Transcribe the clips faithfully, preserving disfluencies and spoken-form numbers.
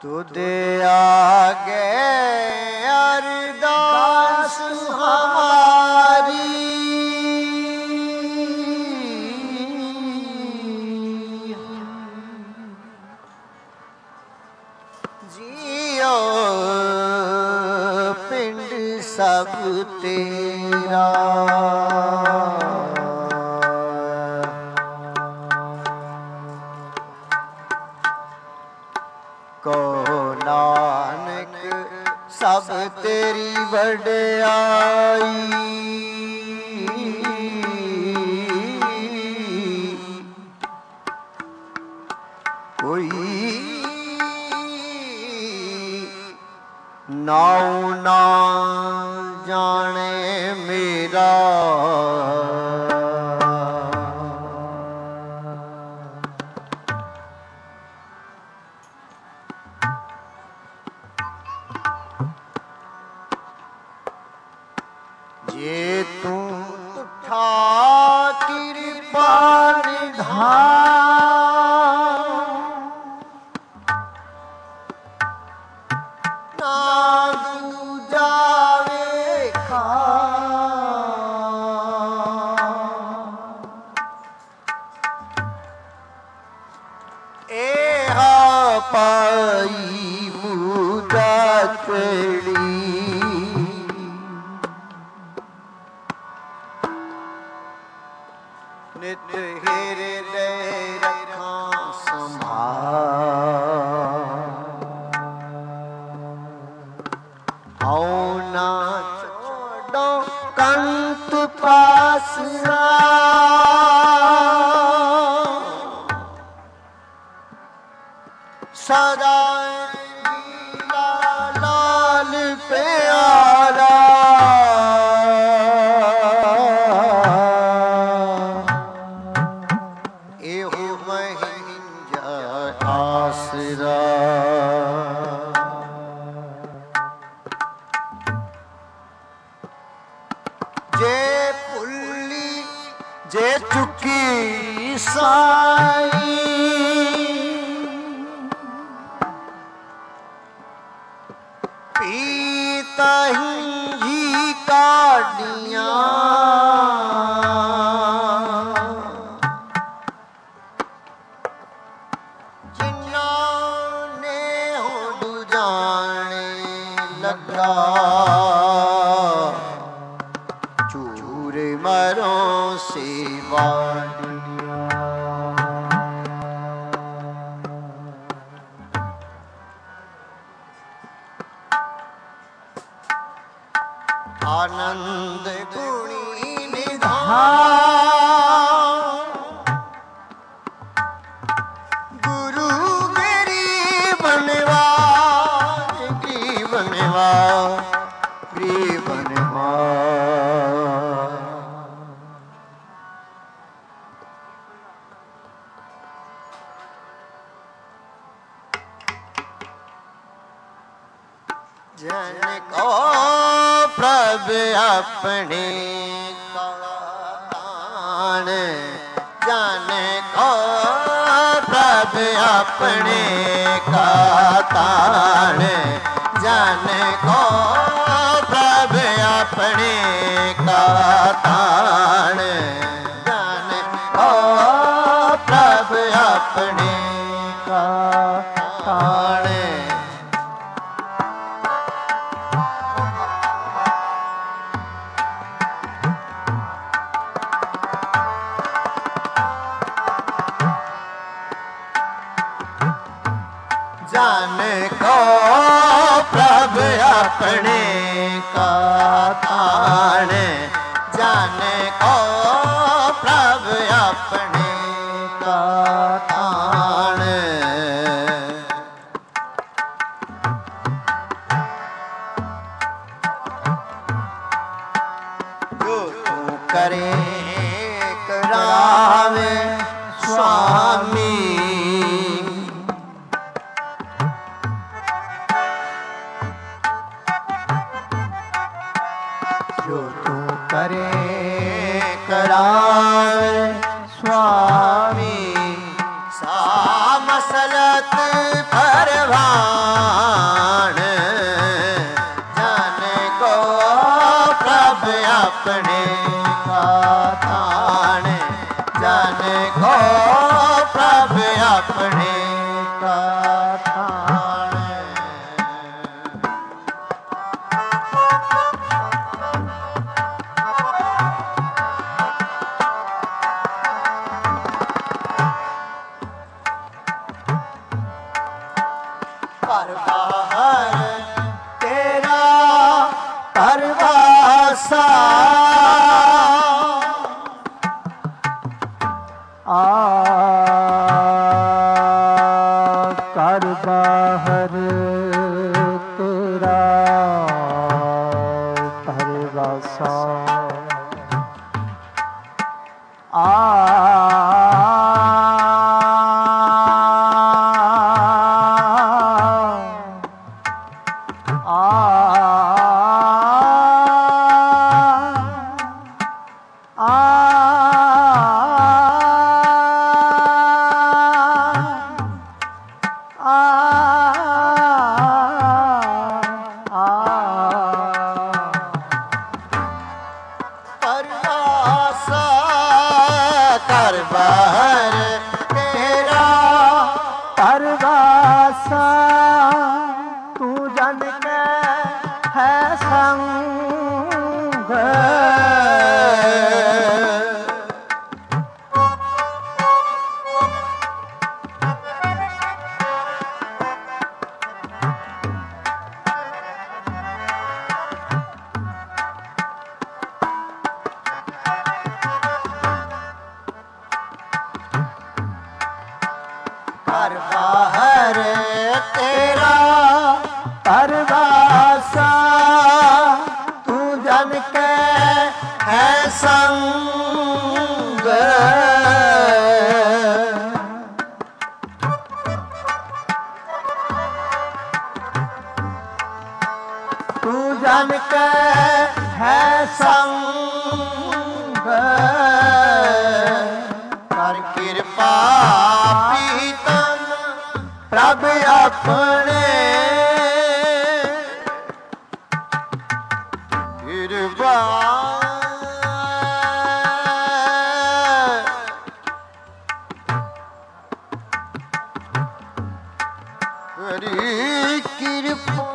तुदे आगे अरदास हमारी, जियो पिंड सब तेरा। कहो नानक सब तेरी वड्याई, कोई नाऊ ना जाने मेरा। ये तू उठा कृपा निधान, ना दूजा वेखा। एहा पाई मुदा चली, नित हृदय रखा संभाल। आओ ना छोड़ो कंत पासना, सदा लाल प्यारा। आसरा जे पुल्ली जे चुकी साई, पीता ही घी काढ़िया। चूर मरों से वाडिया, आनंद गुणी निधान। गुरु गरीबनवा गरीबनवा गरीबनवा। जन को प्रभु अपने का तान, जन को प्रभु अपने का तान। जन को प्रभु अपने का तान, जन को प्रभु अपने का तान। जान को प्रभु अपने का तान, जान को प्रभु अपने का तान। जो तू करे करावे स्वामी, जो तू करे करावे स्वामी। सा मसलत परवान अपने का ताण, जाने को प्रभु अपने का ताण। घर बाहर तेरा परवासा, आ कर बाहर तेरा परवासा, आ परवासा कर बाहर तेरा परवासा, तू जन के है संग, घर बाहर तेरा परवासा, तू जन के है संग, तू जन के है संग, कर कृपा पीतम प्रभु अपने, कृपा करी कृपा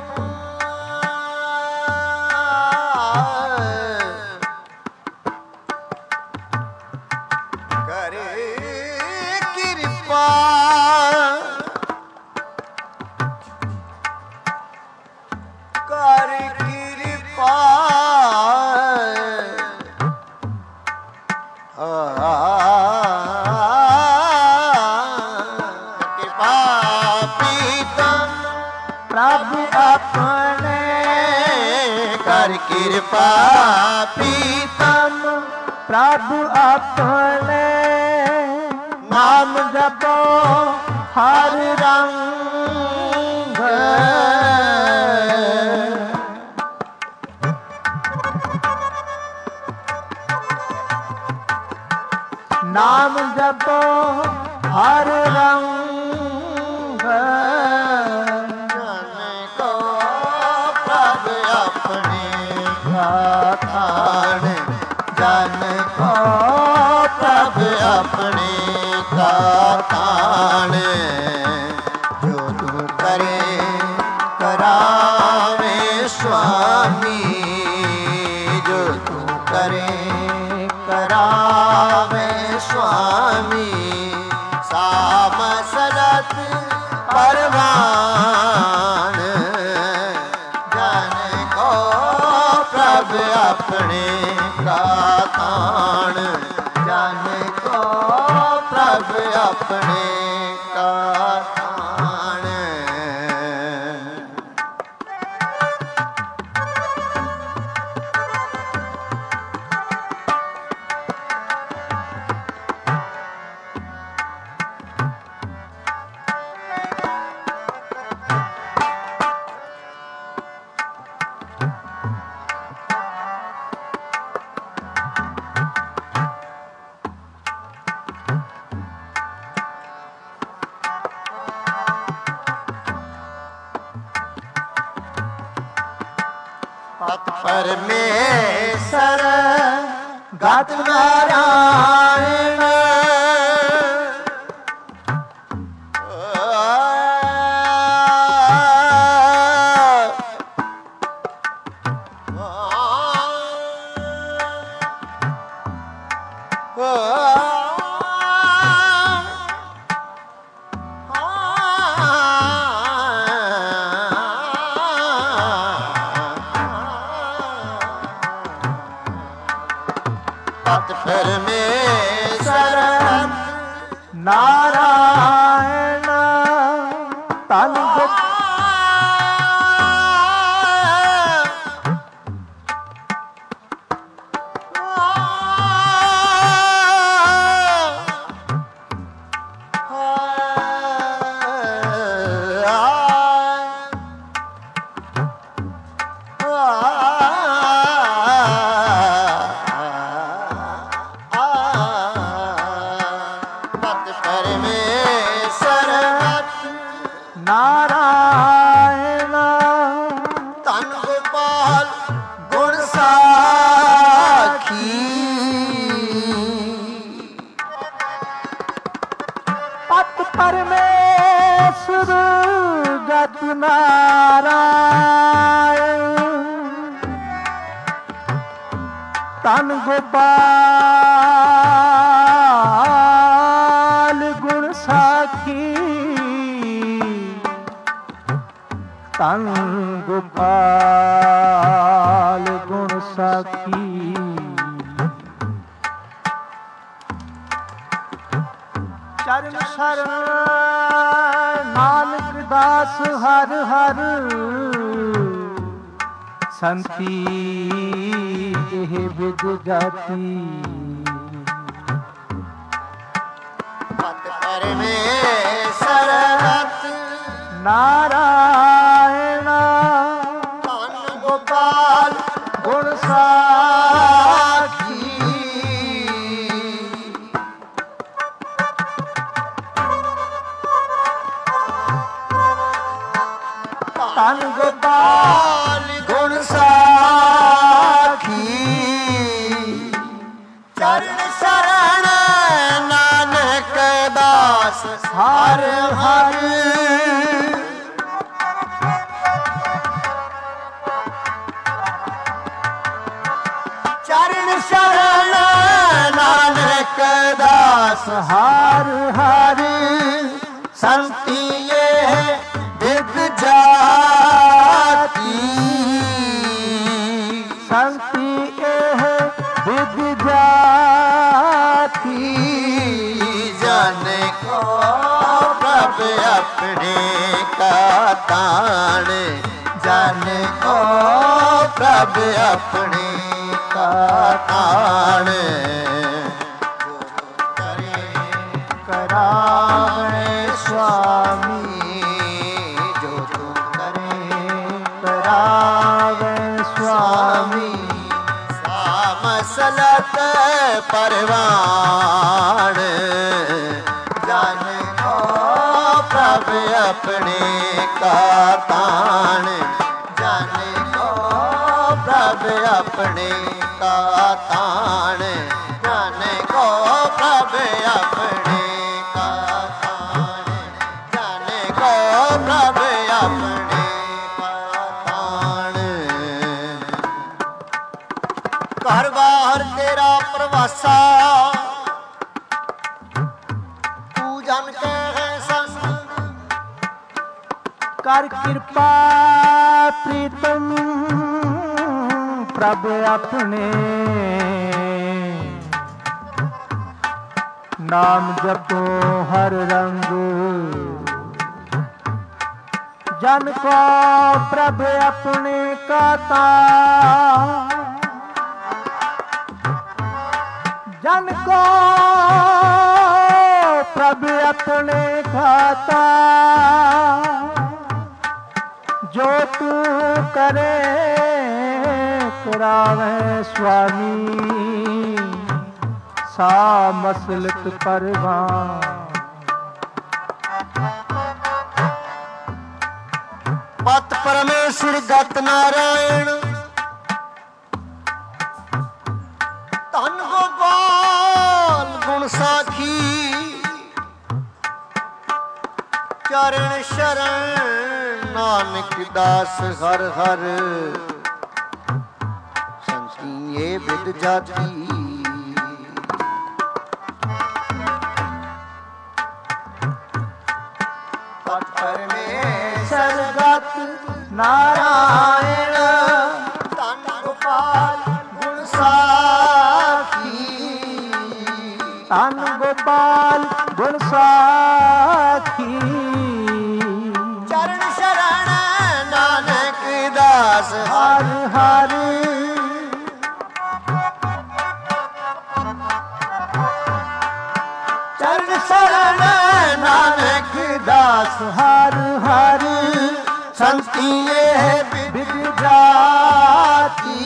करे कृपा कर कृपा कृपा पीतम प्रभु अपने, कर कृपा पीतम प्रभु अपने, नाम जपो हर रंग, नाम जपो हर रंग, जाने को प्रभु अपने का ताण, जाने को प्रभु अपने का ताण, जो तू करे करावे स्वामी, जो तू करे करावे स्वामी, साम सरत परवान, जाने को प्रभु अपने का ताण, जाने को प्रभु अपने का ताण। परमेश्वर ਗਤ ਨਾਰਾਇਣ ਪਰਮੇਸ਼ਰ ਨਾਰਾਇਣ ਤਨ ਨਾਰਾਇਣ ਧੰਨ ਗੋਪਾਲ ਗੁਣ ਸਾਖੀ ਪਤ ਪਰਮੇਸ਼ਰ ਗਤ ਨਾਰਾਇਣ ਧੰਨ ਗੋਪਾਲ ਗੁਣ ਸਾਖੀ ਧੰਨ ਗੋਪਾਲ ਗੁਣ ਸਾਖੀ ਚਰਨ ਸ਼ਰਨ ਨਾਨਕ ਦਾਸ ਹਰ ਹਰ ਸੰਤੀ ਇਹ ਵਿਦ ਜਾਤੀ ਪਤ ਪਰਮੇਸ਼ਰ ਨਾਰਾਇਣ ਧੰਨ ਗੋਪਾਲ ਗੁਣ ਸਾਖੀ ਧੰਨ ਗੋਪਾਲ ਗੁਣ ਸਾਖੀ ਚਰਨ ਸ਼ਰਨ ਨਾਨਕ ਦਾਸ ਹਰ ਹਰ ਚਰਨ ਸ਼ਰਨ ਨਾਨਕ ਦਾਸ ਹਰ ਹਰ ਸੰਤੀ ਇਹ ਵਿਦ ਜਾਤੀ ਸੰਤੀ ਇਹ ਵਿਦ ਜਾਤੀ ਜਨ ਕੋ ਪ੍ਰਭ ਆਪਣੇ ਕਾ ਤਾਣ ਜਨ ਕੋ ਪ੍ਰਭ ਆਪਣੇ ਕਾ ਤਾਣ ਕਰੇ ਕਰਾਵੇ ਸੁਆਮੀ ਜੋ ਤੂੰ ਕਰੇ ਕਰਾਵੇ ਸੁਆਮੀ ਸਾ ਮਸਲਤ ਪਰਵਾਣ ਜਨ ਕੋ ਪ੍ਰਭ ਆਪਣੇ ਕਾ ਤਾਣ ਜਨ ਕੋ ਪ੍ਰਭ ਆਪਣੇ ਕਾ ਤਾਣ ਜਨ ਕੋ ਪ੍ਰਭ ਆਪਣੇ ਕਾ ਤਾਣ ਜਨ ਕੋ ਪ੍ਰਭ ਆਪਣੇ ਕਾ ਤਾਣ ਘਰ ਬਾਹਰ ਤੇਰਾ ਪ੍ਰਵਾਸਾ ਤੂੰ ਜਨ ਕੇ ਹੈ ਸੰਗ ਕਰ ਕਿਰਪਾ ਪ੍ਰੀਤਮ ਪ੍ਰਭ ਆਪਣੇ ਨਾਮ ਜਪੋ ਹਰ ਰੰਗ ਜਨ ਕੋ ਪ੍ਰਭ ਆਪਣੇ ਕਾ ਤਾਣ जन को प्रभ अपने खाता जो तू करे करावे स्वामी सा मसलत परवान पत परमेश्वर गत नारायण ਧੰਨ ਗੋਪਾਲ ਗੁਣ ਸਾਖੀ ਚਰਨ ਸ਼ਰਨ ਨਾਨਕ ਦਾਸ ਹਰ ਹਰ ਸੰਤੀਏ ਵਿਦ ਜਾਤੀ ਪਤ ਪਰਮੇਸ਼ਰ ਗਤ ਨਾਰਾਇਣ ਧੰਨ ਗੋਪਾਲ ਗੁਣ ਸਾਖੀ ਧੰਨ ਗੋਪਾਲ ਗੁਣ ਸਾਖੀ ਚਰਨ ਸ਼ਰਨ ਨਾਨਕ ਦਾਸ ਹਰ ਹਰ ਚਰਨ ਸ਼ਰਨ ਨਾਨਕ ਦਾਸ ਹਰ ਹਰ ਸੰਤੀਏ ਵਿਦ ਜਾਤੀ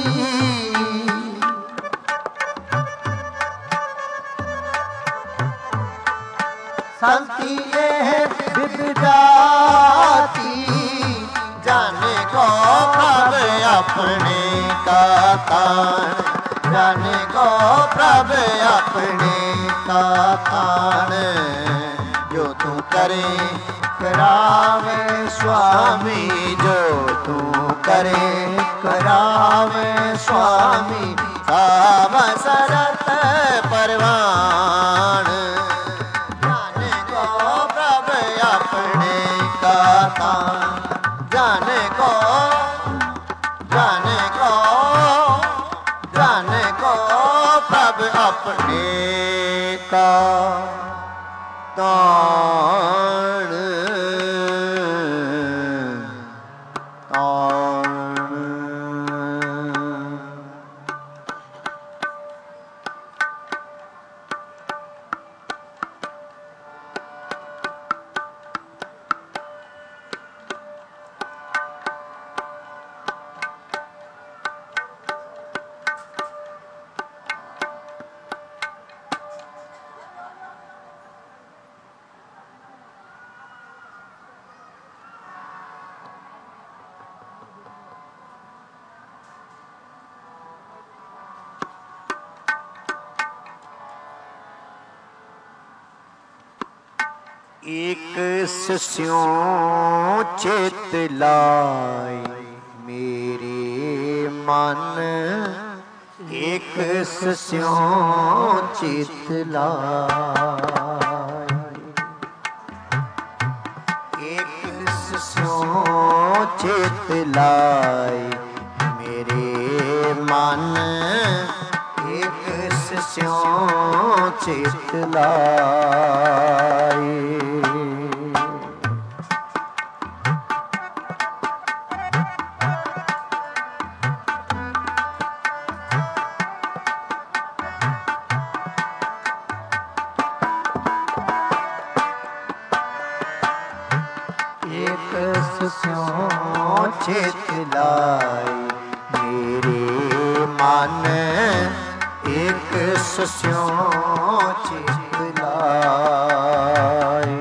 ਸੰਤੀਏ ਵਿਦ ਜਾਤੀ ਜਾਣੇ ਕੋ ਪ੍ਰਭ ਆਪਣੇ ਕਾ ਤਾਣ ਜਾਣੇ ਕੋ ਪ੍ਰਭ ਆਪਣੇ ਕਾ ਤਾਣ ਜੋ ਤੂੰ ਕਰੇ करावे स्वामी जो तू करे करावे स्वामी आव सरत परवान जाने को प्रभ अपने का तान जाने को जाने को जाने को प्रभ अपने का तान एक स्यों चित लाई मेरे मन एक स्यों चित लाई एक स्यों चित लाई मेरे मन एक स्यों चित लाई चित लाई मेरे मन एक स्यों चित लाई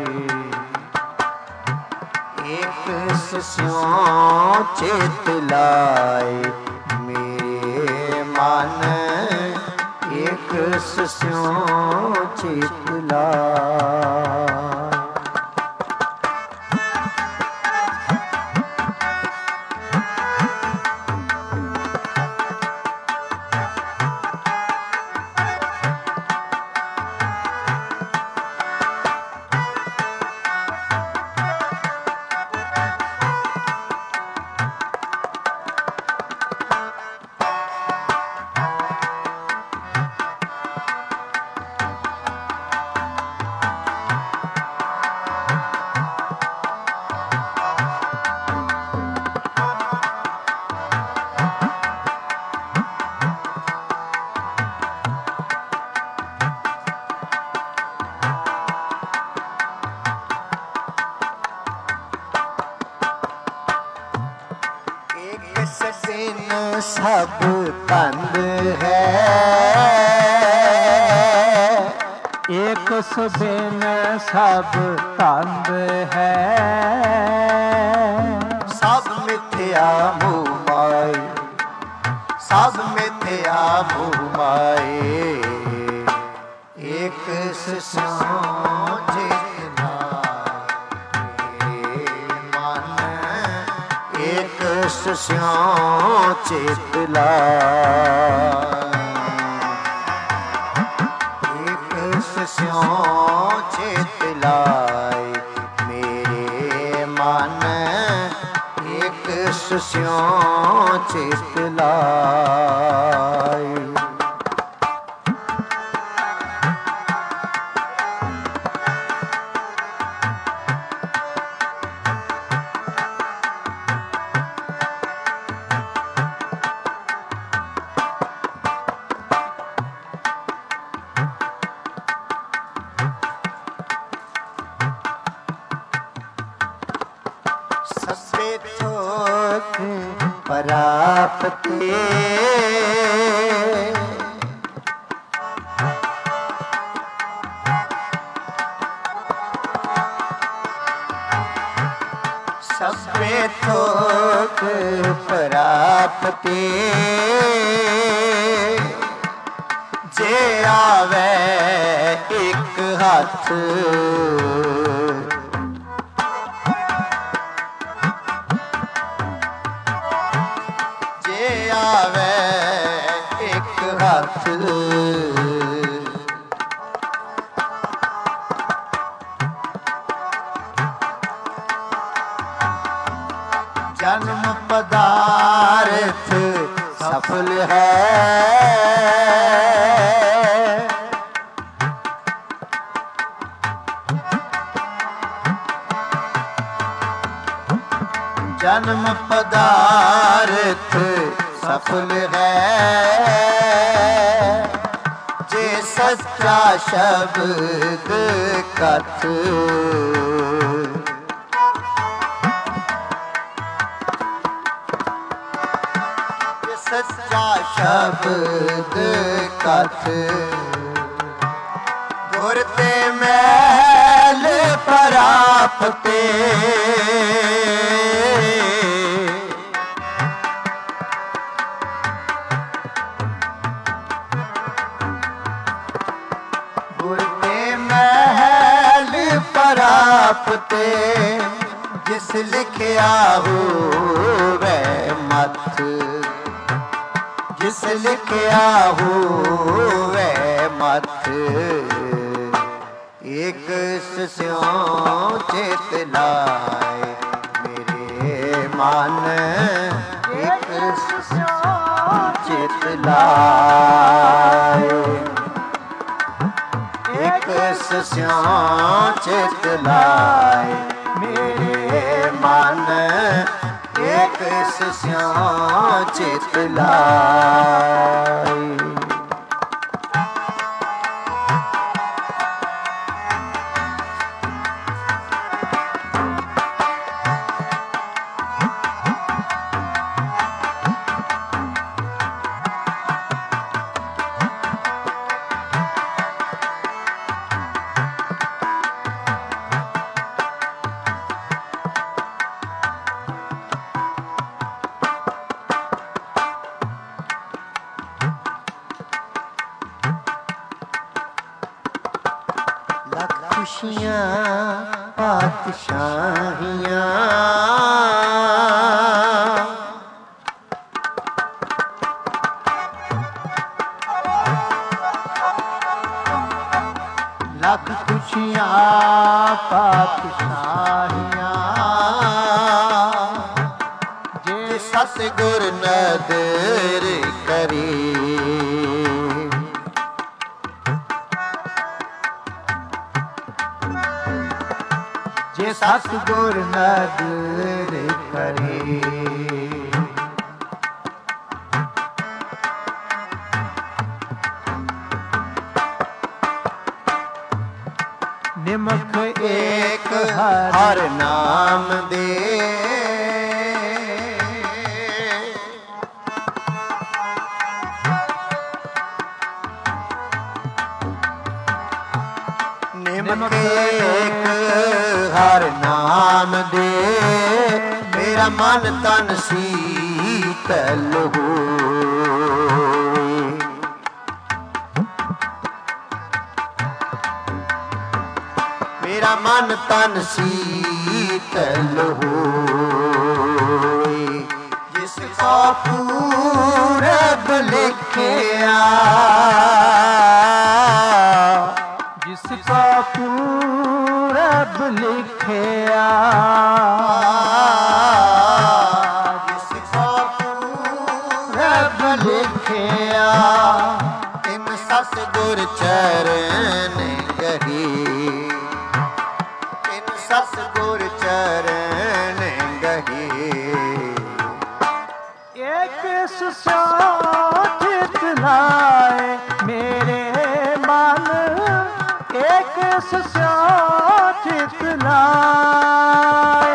एक स्यों चित लाई मेरे मन एक स्यों चित लाई सब कंद है एक सुबिन सब कंद है सब मिथ्या मुँह माए सब मिथ्या मुँह माए स्यों चित लाए। एक स्यों चित लाए मेरे मन, एक स्यों चित लाए। सबे थोक परापते, सबे थोक परापते, जे आवे एक हाथ, आवे एक हाथ, जन्म पदार्थ सफल है, जन्म पदार्थ सफल है, जे सच्चा शब्द कथ, जे सच्चा शब्द कथ, गुर ते मैल परापते, परापते, जिस लिखिया होवे मत, जिस लिखिया होवे मत, एक स्यों चित लाए मेरे मन, एक स्यों चित लाए, एक स्यों चित लाए मेरे मन, एक स्यों चित लाए। खुशियाँ पातशाहियाँ, लख खुशियाँ पातशाहियाँ, जे सतगुर नदर करी, जे सतगुर नदर करे, निमख एक हर नाम दे, निमख एक हर नाम दे, मेरा मन तन शीतल हो, मेरा मन तन शीतल हो, पूरब लिखिया जिसका पूरब लिखिया जिसका पूरब लिखिया तिन सतगुर चरण गही तिन सतगुर चरण गही एक सुसाचित लाए मेरे मन एक सुसाचित लाए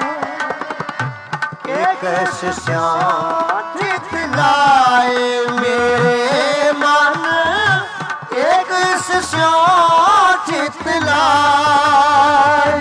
एक सुसाचित लाए मेरे मन एक सुसाचित लाए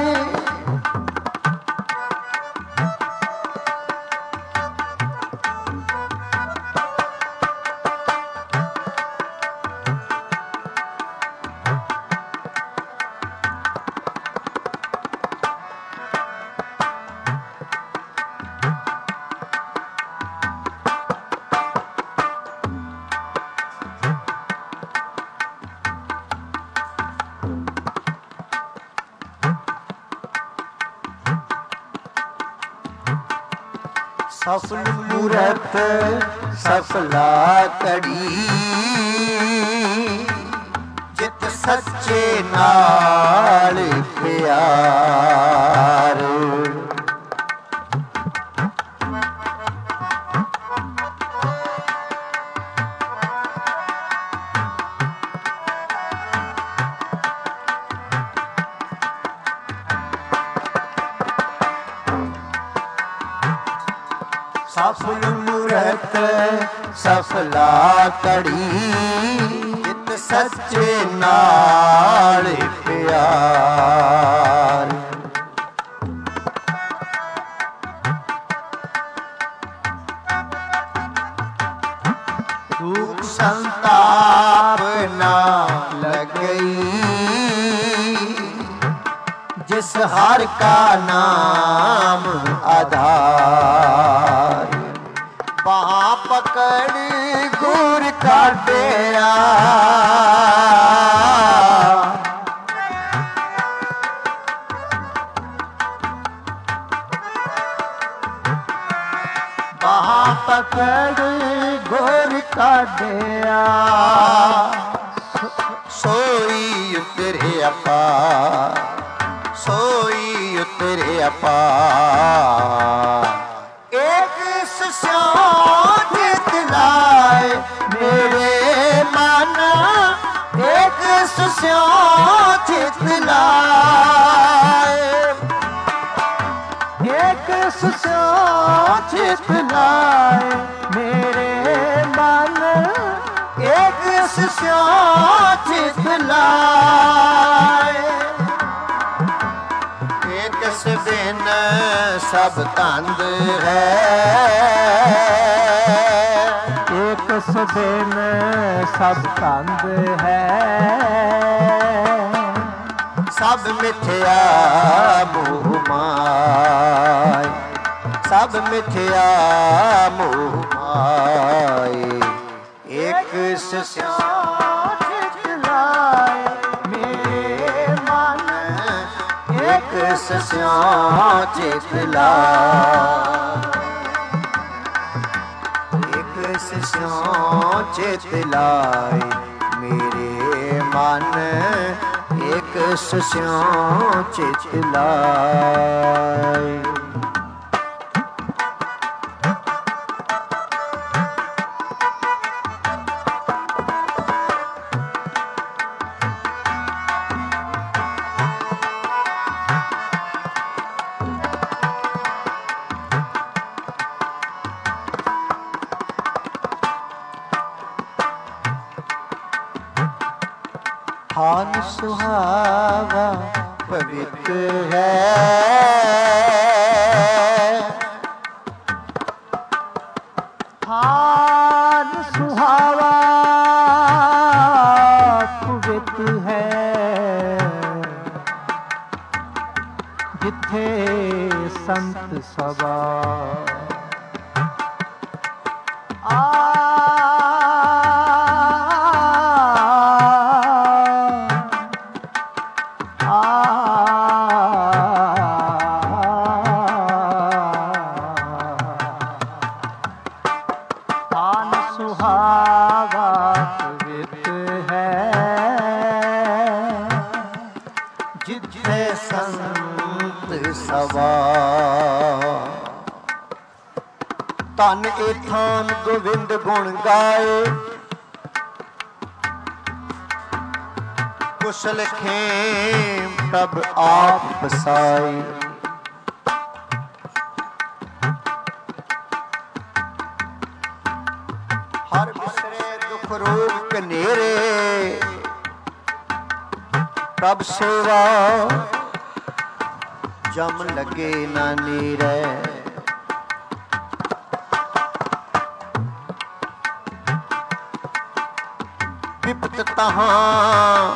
सफल मूरत सफला कड़ी जित सच्चे नाल प्यार सफल मूरत सफला कड़ी जित सच्चे नाल प्यार दुख संताप ना लगई जिस हर का नाम आधार बाह पकड़ गुर का डेरा बाह पकड़ गुर का डेरा सोई उतरे अपार सोई उतरे अपार एक सुसाचित लाए मेरे मन एक सुसाचित लाए एक सुसाचित लाए मेरे मन एक सुसाचित लाए एक बिन सब तंद है एक बिन सब तंद है सब मिथ्या मोह माय सब मिथ्या मोह माय एक सुसाचित लाए मेरे मन एक सुसाचित लाए एक सुसाचित लाए मेरे मन एक सुसाचित लाए हान सुहावा पवित्र है हान सुहावा पवित्र है जिथे संत सभा ਸਵਾ। ਧਨ ਏਥਾਨ ਗੋਵਿੰਦ ਗੁਣ ਗਾਏ, ਕੁਸ਼ਲ ਖੇਮ ਪ੍ਰਭ ਆਪ ਬਸਾਈ। ਹਰ ਬਿਸਰੇ ਦੁਖ ਰੋਗ ਕਨੇਰੇ, ਪ੍ਰਭ ਸੇਵਾ ਜਮ ਲਗੇ ਨਾ ਨੀਰੇ। ਵਿਪਤ ਤਹਾਂ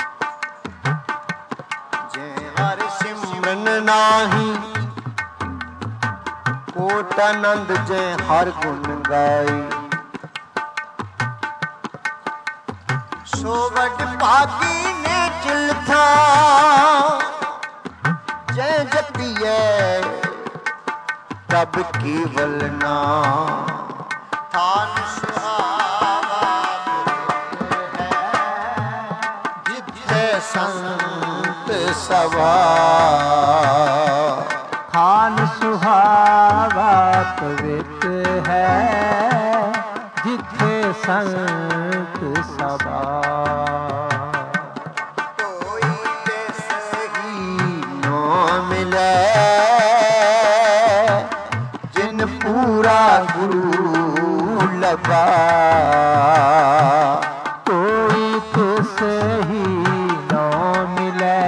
ਜੇ ਹਰਿ ਸਿਮਰਨ ਨਾਹੀ, ਕੋਟ ਆਨੰਦ ਜੇ ਹਰ ਗੁਣ ਗਾਈ। ਸੋ ਵੱਡ ਭਾਗੀ ਨੇ ਚਿਲਥਾ, ਜੈ ਜਪੀਐ ਪ੍ਰਭ ਕੇਵਲ ਨਾਮ। ਥਾਨ ਸੁਹਾਵਾ ਜਿੱਥੇ ਸੰਤ ਸਵਾ। ਥਾਨ ਸੁਹਾਵਾ ਪਵਿੱਤ ਹੈ, ਜਿੱਥੇ ਸੰਤ ਸਭਾ। ਕੋਈ ਤਿਸ ਹੀ ਨਾ ਮਿਲੇ, ਜਿਨ ਪੂਰਾ ਗੁਰੂ ਲਗਾ। ਕੋਈ ਤਿਸ ਹੀ ਨਾ ਮਿਲੇ,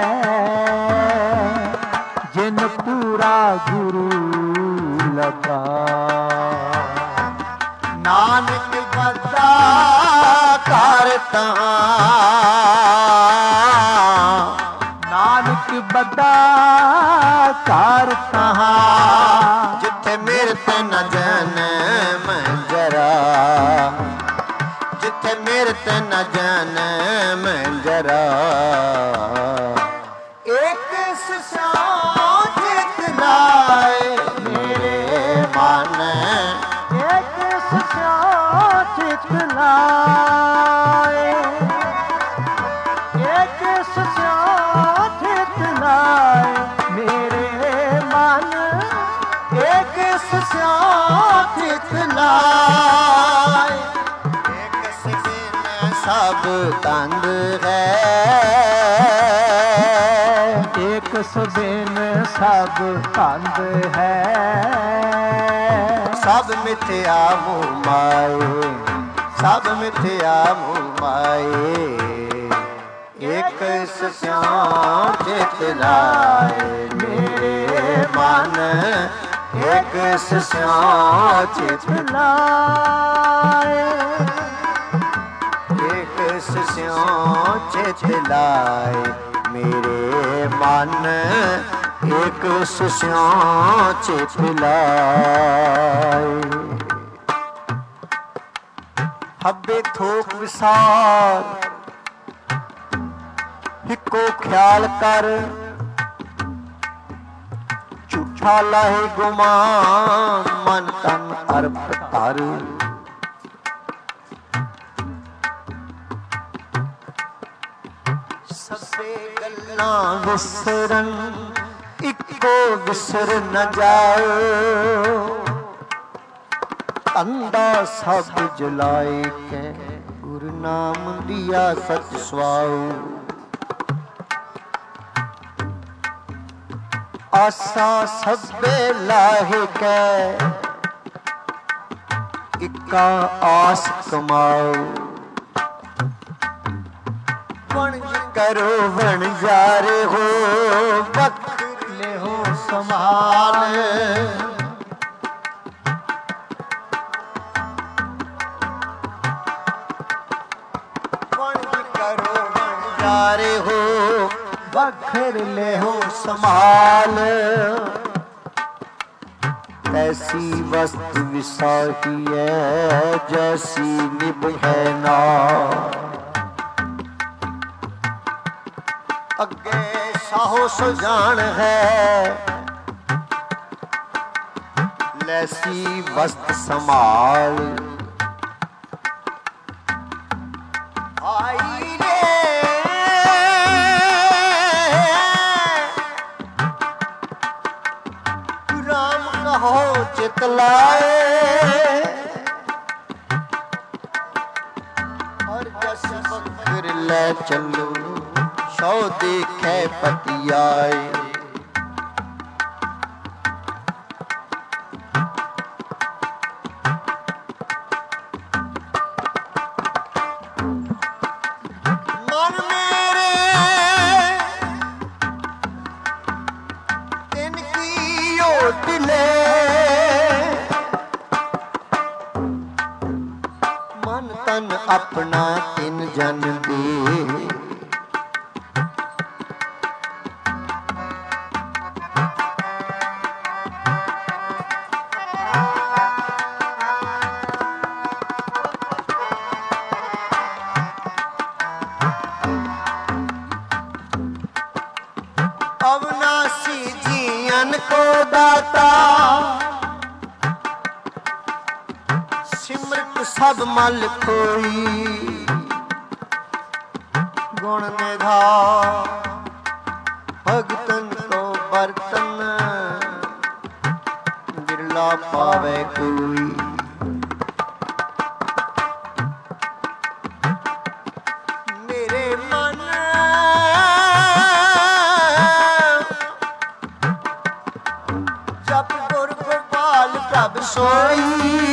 ਜਿਨ ਪੂਰਾ ਗੁਰੂ ਲਗਾ। ਨਾਨਕ ਬੱਦਾ ਕਰਤਾ, ਨਾਨਕ ਬੱਦਾ ਕਰਤਾ। ਜਿੱਥੇ ਮਿਰਤ ਨ ਜਨਮ ਜਰਾ, ਜਿੱਥੇ ਮਿਰਤ ਨ ਜਨਮ ਜਰਾ। ਇੱਕ ਸੁਸਾਂ ਜਿਤ ਲਾਏ ਮੇਰੇ ਮਨ, ਇੱਕ ਸੁਸਾਂ ਜਿਤ ਲਾਏ, ਇੱਕ ਸੁਸਾਂ ਜਿਤ ਲਾਏ ਮੇਰੇ ਮਨ। ਇੱਕ ਸੁਸਾਂ ਜਿਤ ਲਾਏ, ਇੱਕ ਸਿਨ ਸਭ ਤੰਦ ਹੈ। ਇੱਕ ਸੁਬਿਨ ਸਭ ਧੰਦ ਹੈ। ਸਭ ਮਿਥਿਆ ਮੋਹ ਮਾਏ, ਸਭ ਮਿਥਿਆ ਮੋਹ ਮਾਏ। ਇੱਕ ਸਿਉ ਚਿਤ ਲਾਏ ਮੇਰੇ ਮਨ, ਇੱਕ ਸਿਉ ਚਿਤ ਲਾਏ। ਇੱਕ ਸਿਉ ਚਿਤ ਲਾਏ ਮੇਰੇ ਮਨ, ਇੱਕ ਸਿਉ ਚਿਤ ਲਾਏ। ਹੱਬੇ ਥੋਕ ਵਿਸਾਰ ਇੱਕੋ ਖਿਆਲ ਕਰ, ਝੂਠਾ ਲਾਹੇ ਗੁਮਾਨ ਮਨ ਤਨ ਅਰਪ ਧਰ। ਸਭੇ ਗੱਲਾਂ ਵਿਸਰਨ ਇੱਕੋ ਵਿਸਰ ਨ ਜਾਓ। ਅੰਦਾ ਸਭ ਜਲਾਏ ਕੇ ਗੁਰੂ ਨਾਮ ਦਿਆ ਸਚ ਸੁਆਉ। ਆਸਾ ਸਭੇ ਲਾਹੇ ਕੈ ਇੱਕਾ ਆਸ ਕਮਾਓ। ਵਣਜ ਕਰੋ ਵਣਜਾਰੇ ਹੋ ਵਕਤ ਲਿਓ ਸੰਭਾਲ। ਵਣਜ ਕਰੋ ਵਣਜਾਰੇ ਹੋ ਵਖਰ ਲਿਓ ਸੰਭਾਲ। ਐਸੀ ਵਸਤ ਵਿਸਾਹੀਐ ਜੈਸੀ ਨਿਭੈ ਨਾਮ। ਅੱਗੇ ਸਾਹੋ ਸੁਜਾਨ ਹੈ ਲੈਸੀ ਵਸਤ ਸੰਭਾਲ। ਆਈ ਰੇ लाए हर जस बकर ले चलो सौ देखे पतियाए मन मेरे इनकी ओट ले मन तन अपना तिन जन दे अविनाशी जियन को दाता सिमरत सब मल कोई गुण निधा भगतन को बर्तन बिरला पावे कोई मेरे मन जप गुर गोपाल प्रभ सोई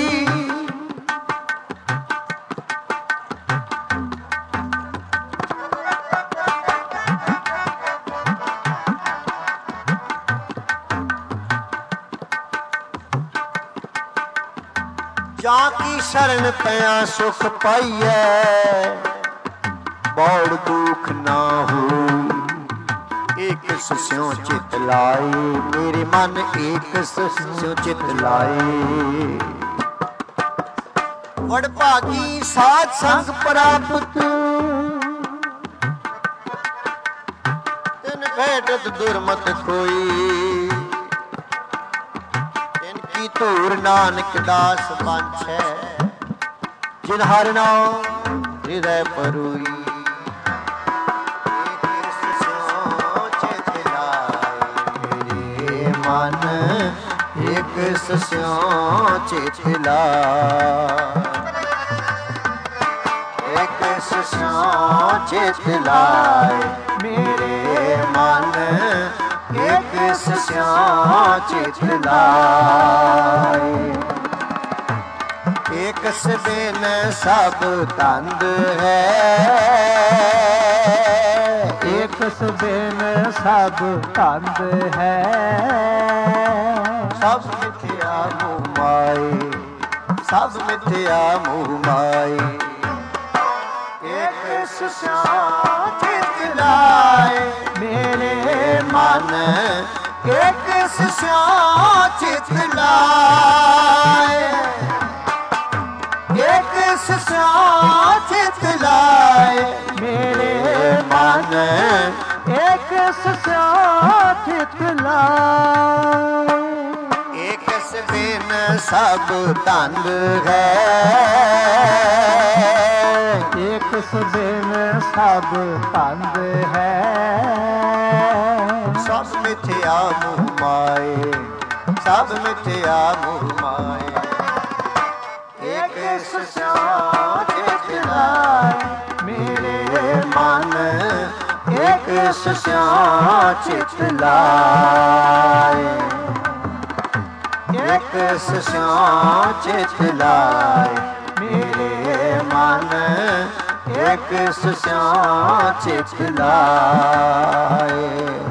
जाकी शरण पया सुख पाइए बौड़ दुख ना हो एक सस्यों चित लाए मेरे मन एक सस्यों चित लाए वड भागी साध संग प्राप्त तिन भेटत दुर्मत कोई इनकी धूर नानक दास पंछ है जिन हर नाम हृदय परुई मन एक सस्यों चित लाए एक सस्यों चित लाए मेरे मन एक सस्यों चित लाए एक बिन सब तंद है एक बिन सब तंद है सब मिथ्या मोह माए सब मिथ्या मोह माए एक सस्यों चित लाए मेरे मन एक सस्यों चित लाए एक सस्यों चित लाए मेरे मन एक सस्यों चित लाए एक बिन सब तंद है एक बिन सब तंद है सब मिथ्या मोह माए सब मिथ्या मोह माए एक सस्यों चित लाए मेरे मन एक सस्यों चित लाए एक सस्यों चित लाए मेरे मन एक सस्यों चित लाए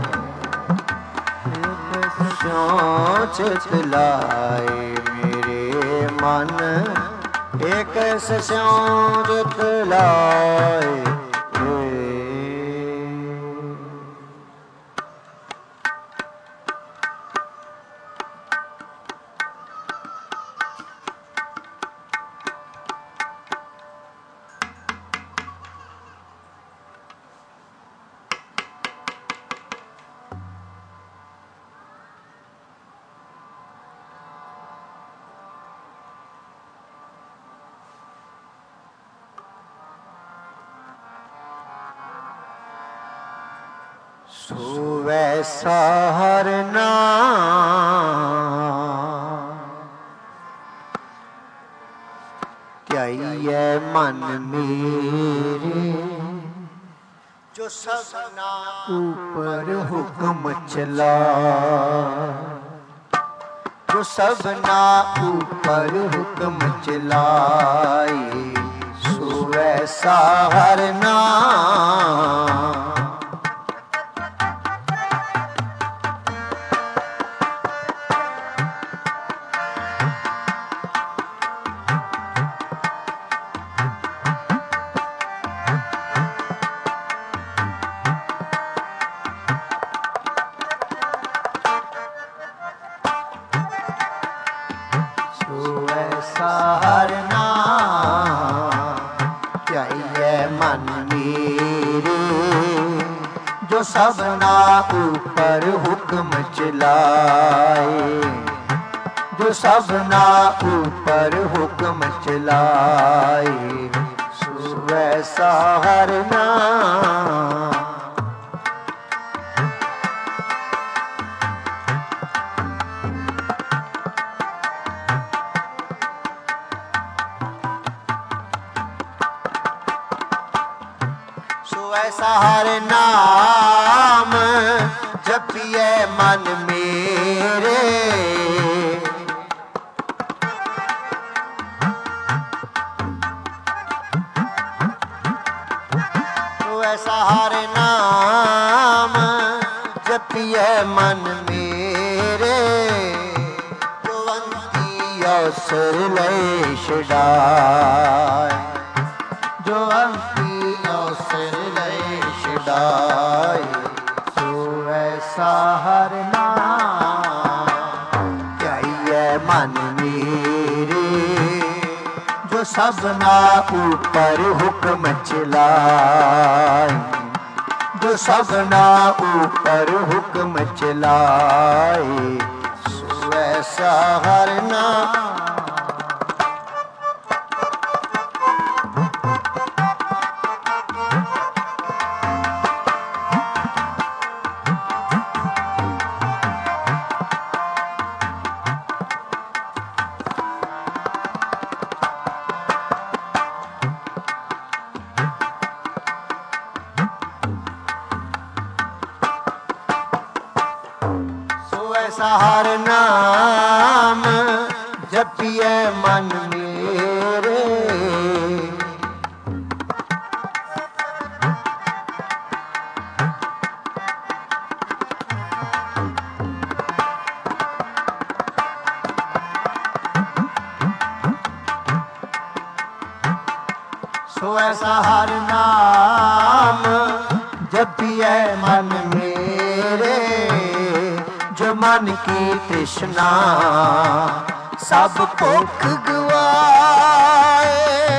एक सस्यों चित लाए मेरे मन एक सस्यों चित लाए सो वैसा हर नाम मन मेरे जो सबना ऊपर हुक्म चला, जो सबना ऊपर हुक्म चलाए सो ऐसा हर नाम। हर नाम ध्याइए मन मेरे जो सबना ऊपर हुक्म चलाए, जो सबना ऊपर हुक्म चलाए सो वैसा हर नाम। ऐसा हर नाम जपिए मन मेरे, तो ऐसा हर नाम जपिए मन मेरे जो अंती अवसर ले छड़ाए, जो अंती अवसर छड़ाए सो ऐसा हर नाम ध्याइए मन मेरे जो सबना ऊपर हुक्म चलाए, जो सबना ऊपर हुक्म चलाए सो ऐसा हर नाम। ऐसा हर नाम जपिए मन मेरे, सो ऐसा हर नाम जपिए मन मेरे जो मन की तृष्णा सब भुख गवाए,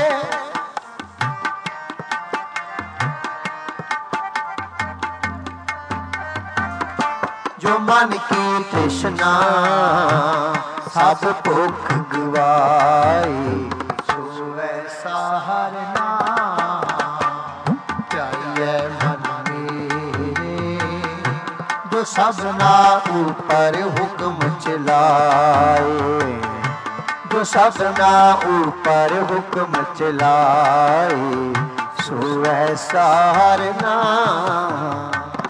जो मन की तृष्णा सब भुख गवाए सो ऐसा हर नाम ध्याइए मन मेरे जो सबना ऊपर हुक्म चलाए, जो सबना ऊपर हुक्म चलाए सो ऐसा हर नाम।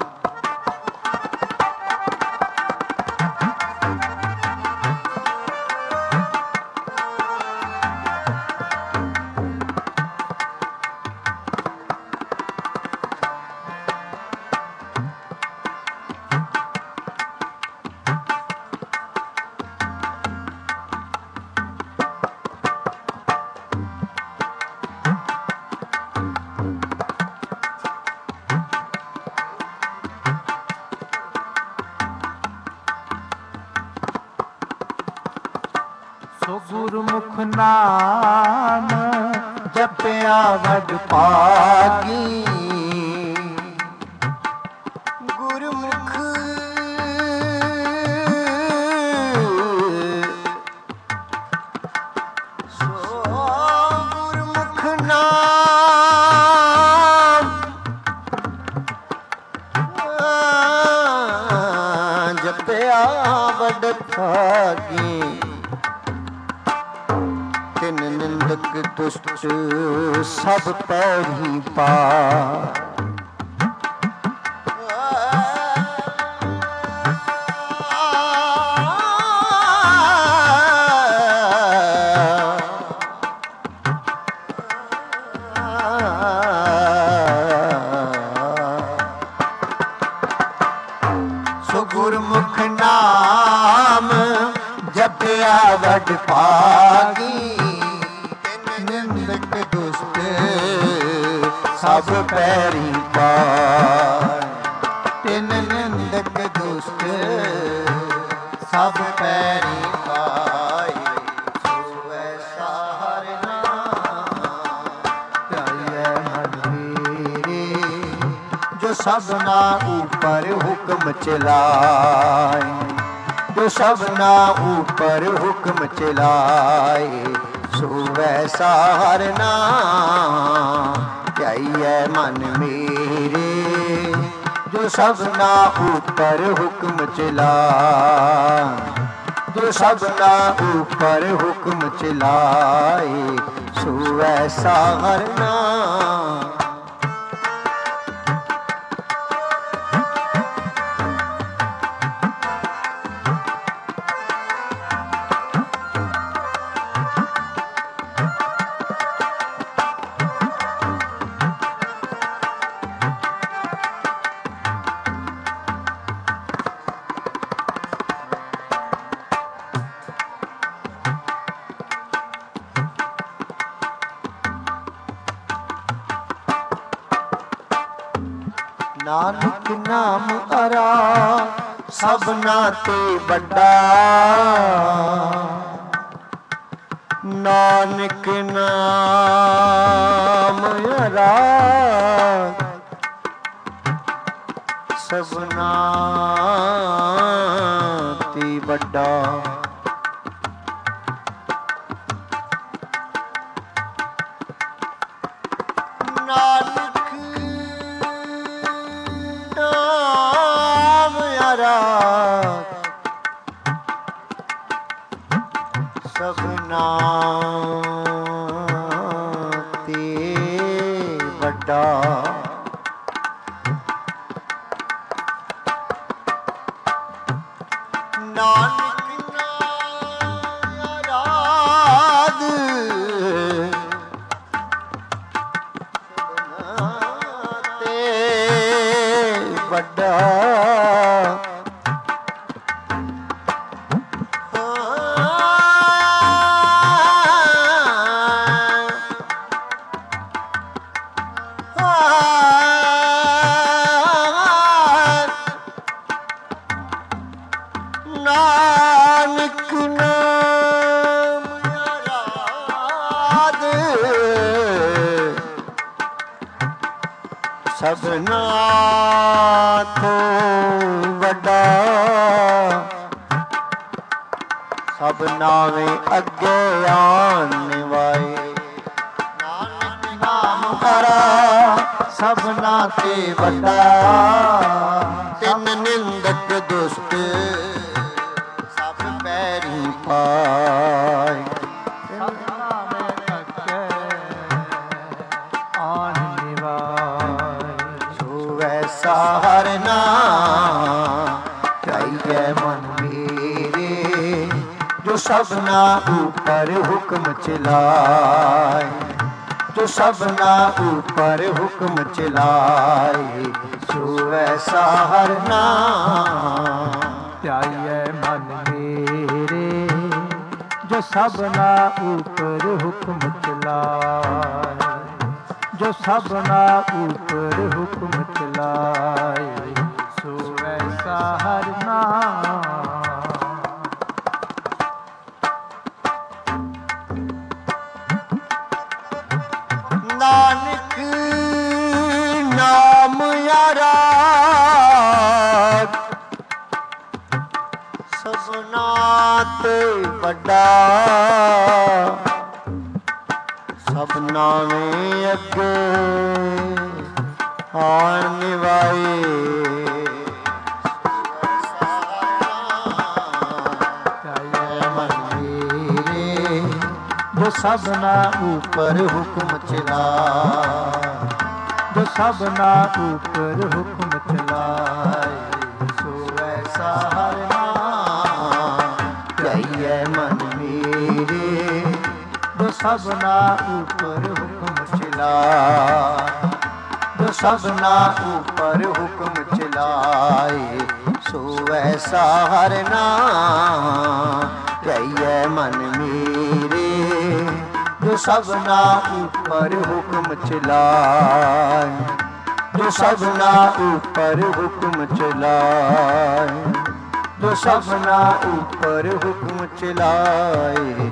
सो गुरमुख नाम जपया वड पागी, गुरमुख सो गुरमुख नाम जपया वड पागी, तिन निंद ਨਿੰਦਕ ਦੁਸ਼ਟ ਸਭ ਪੈਰੀ ਪਾਰ। ਗੁਰਮੁਖ ਨਾਮ ਜਪਿਆ ਵਡ ਭਾਗੀ। ਨਿੰਦਕ ਦੁਸ਼ਟ ਸਭ ਪੈਰੀ ਪਾਰ। ਤਿਨ ਨਿੰਦਕ ਦੁਸ਼ਟ ਸਭ ਪੈਰੀ ਪਾਈ। ਸੋ ਐਸਾ ਹਰਿ ਨਾਮ ਧਿਆਇਐ ਮਨ ਮੇਰੇ। ਜੋ ਸਭਨਾ ऊपर हुक्म चलाए, जो सबना ऊपर हुक्म चलाए। सो वैसा हर नाम ध्याइए मन मेरे। जो सबना ऊपर हुक्म चलाए, जो सबना ऊपर हुक्म चलाए। सो वैसा हर नाम। नानक नाम अरा सबना ते बड़ा। नानक नाम अरा सबना ते बड़ा। नानक सबना ते बड़ा। नानक नाम आराध ते बड़ा। नानक नाम आराध सबना तो बड़ा। सब नावे अगे आने वाए। नानक नाम हरा सबना ते बड़ा। तिन निंदक दुष्ट सब पैरी पाए। सो वैसा हर नाम ध्याइए मन मेरे। जो सबना ऊपर हुक्म चलाए, जो सबना ऊपर हुक्म चलाए। सो वैसा हर नाम ध्याइए मन मेरे। जो सबना ऊपर हुक्म चलाए, जो सबना ऊपर हुक्म चलाए। सो ऐसा हर नाम। नानक नाम यारा सबना ते बड़ा। सबना में अगे आने वाले। जो सबना ऊपर हुक्म चलाए, जो सबना ऊपर हुक्म चलाए, सो ऐसा हर नाम ध्याइयै मन मेरे। जो सबना ऊपर हुक्म चलाए, जो सबना ऊपर हुक्म चलाए, सो ऐसा हर नाम ध्याइयै मन मेरे। जो सबना ऊपर हुक्म चलाए, जो सबना ऊपर हुक्म चलाए, जो सबना ऊपर हुक्म चलाए।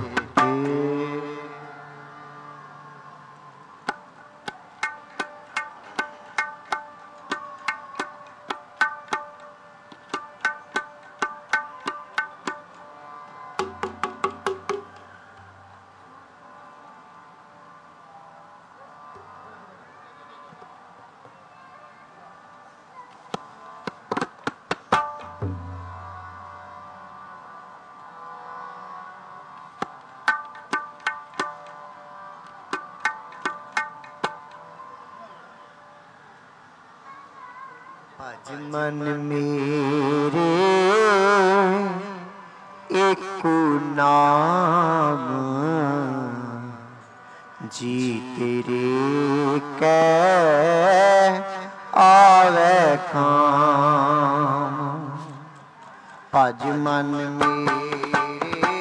भज मन मेरे एक नाम, जी तेरे कै आवे काम। भज मन मेरे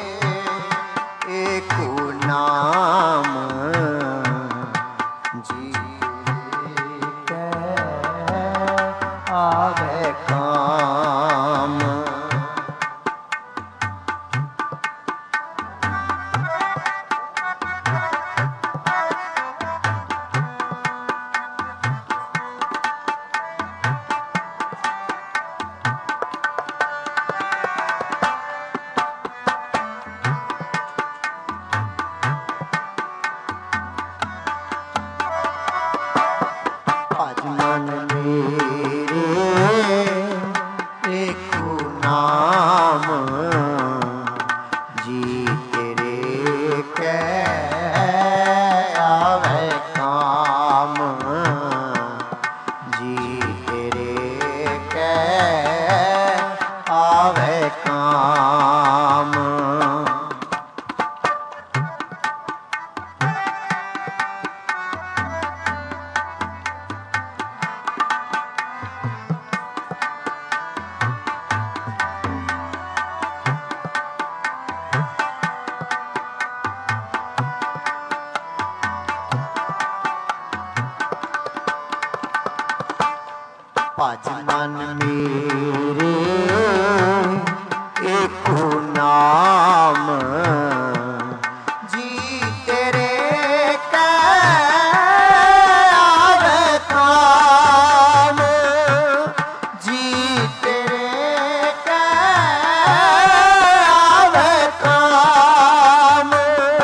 एक नाम, आवे काम। भज मन मेरे एक नाम, जी तेरे कै आवे काम। जी तेरे कै आवे काम। भज मन मेरे एक नाम, जी तेरे कै आवे काम। जी तेरे कै आवे काम।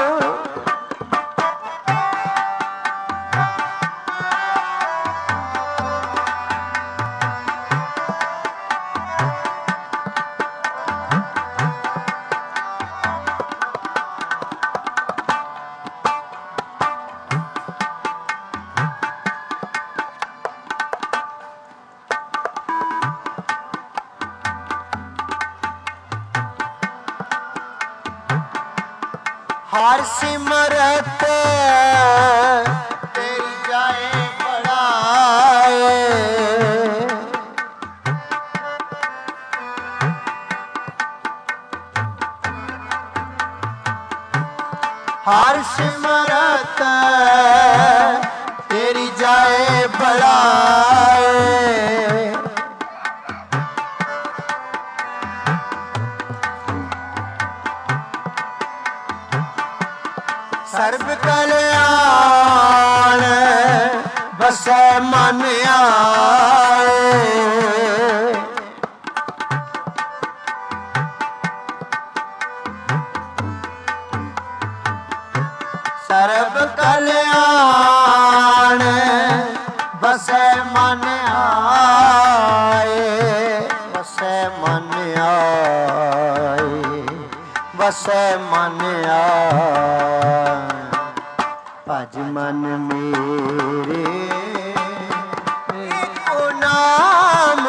हर सिमरत तेरी जाए बढ़ाए, हर सिमरत तेरी जाए बढ़ाए। सर्ब कल्याण बसै मन आए, सर्ब कल्याण बसै मन आए। बसै मन आए, बसै मन आए। मन मेरे एको नाम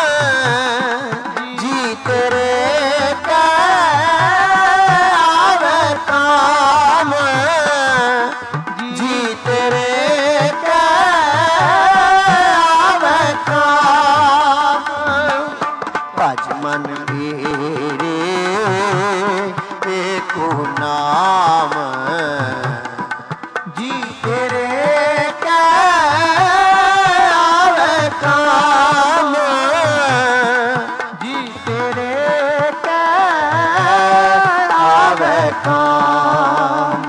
जी तेरे कै आवे काम जी तेरे कै आवे काम भज मन मेरे एको नाम जी तेरे कै आवे काम जी तेरे कै आवे काम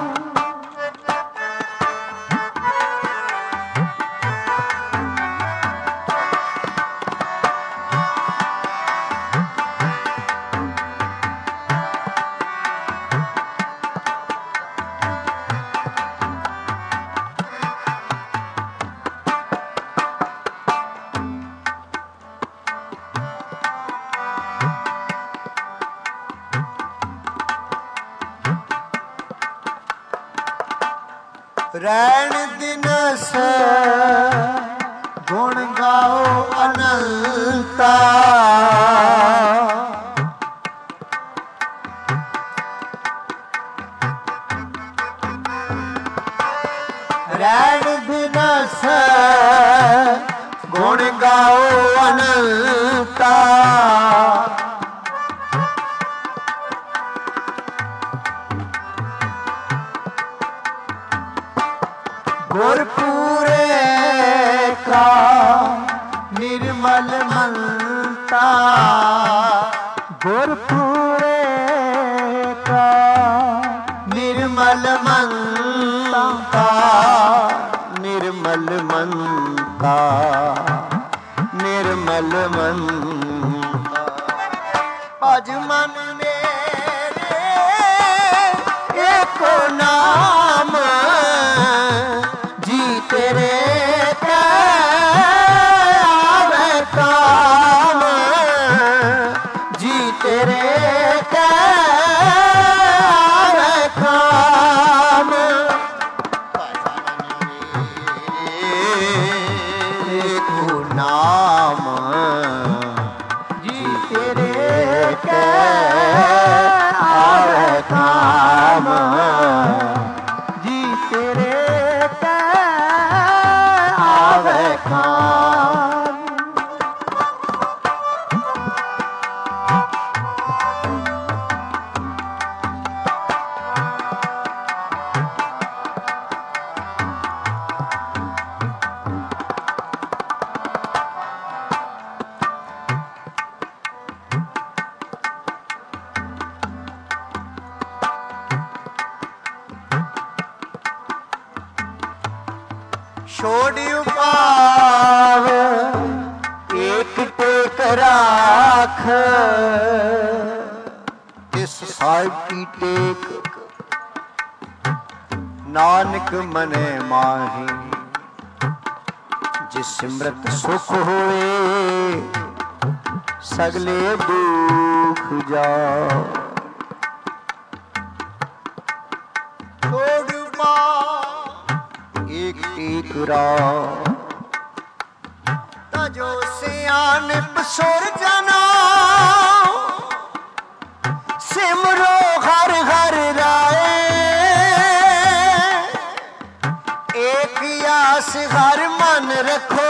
रैन दिनस गुण गाओ अनंता रैन दिनस गुण गाओ अनंता गुरपुरे का निर्मल मनता गुरपुरे का निर्मल मनता निर्मल मनता निर्मल मनता भज मन मेरे एको नाम तेरे कै आवे काम जी तेरे कै आवे काम एको नाम जी तेरे कै आवे काम जी तेरे छोड़ उपाव एक टेक राख इस साहिब की टेक नानक मने माही जिस सिमरत सुख होए सगले दुख जाओ छोड़ एक एक राह तजो सियानप सुर जना सिमरो हर हर राए एक आस हर मन रखो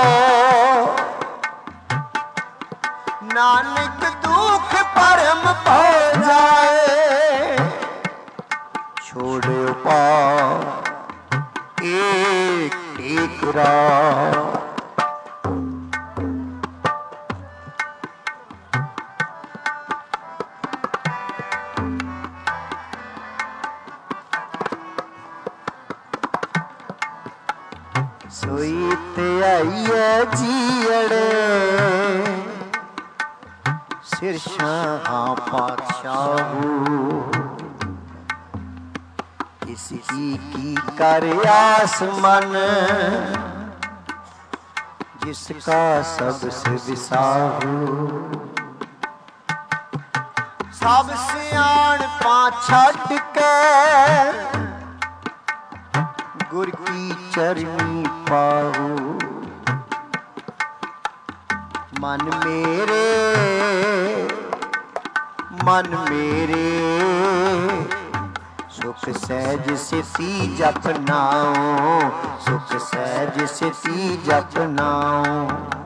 नानक दुख परम पा जाए छोड़ो पा एक एक राह सोई ते आइए जीअड़े सिर शाह पातशाहू किसी की कर आस मन जिसका सबसे विसाहू सब सियाण पा छड़ के गुर की चरनी पाओ। मन मेरे मन मेरे सुख सहज सिथि जपनाओ, सुख सहज सिथि जपनाओ।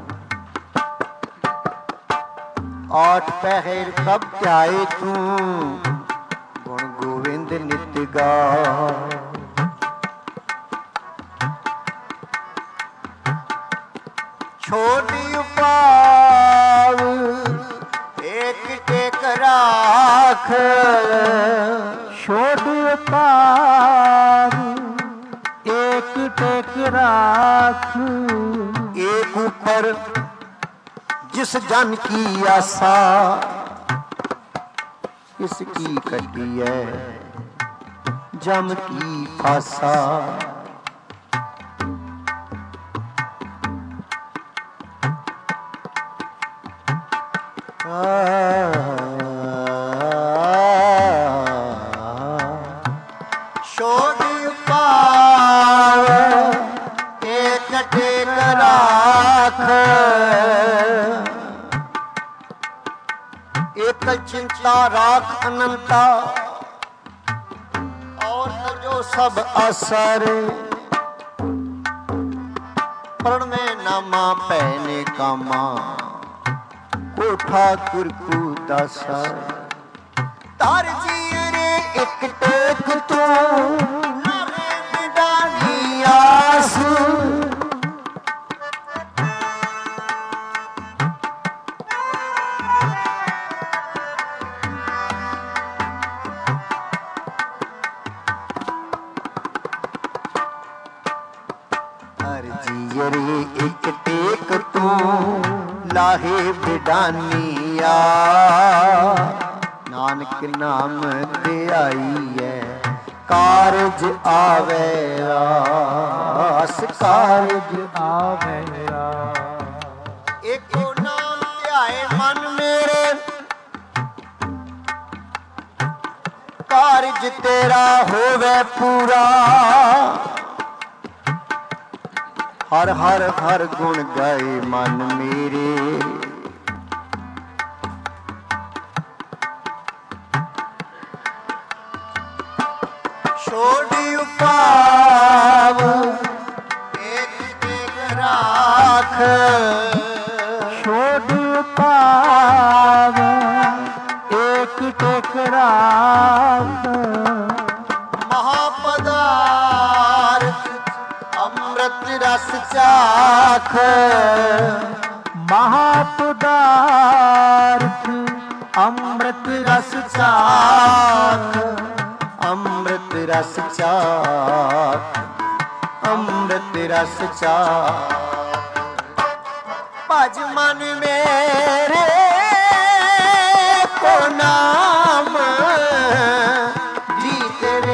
आठ पहर कब ध्याए तू, गुण गोविंद नित गा। छोड़ी उपाव एक टेक राख, छोड़ी उपाव एक टेक राख। एक ऊपर जिस जन की आशा, इसकी कटी है जम की फासा। छोड़ी पाव एक टेक राख, एक चिंता राख अनंता, और जो सब असर। पढ़ने नामा पहने कामा, को ठाकुर को दासा। तार जी रे एक टेक तू, नारे बिडानी आस। रे एक टेक तू लाहे बिडानिया, नानक नाम दे आई है कारज आवे रास, कारज आवे रास। एको नाम ध्याए मन मेरे, कारज तेरा होवे पूरा। हर हर हर गुण गाए मन मेरे, छोड़ी उपाव एक टेक राख। छोड़ी उपाव एक टेक राख। महापदार्थ अमृत रस चाख, महापदार्थ अमृत रस चाख। अमृत रस चाख, अमृत रस चाख। भज मन मेरे को नाम, जी तेरे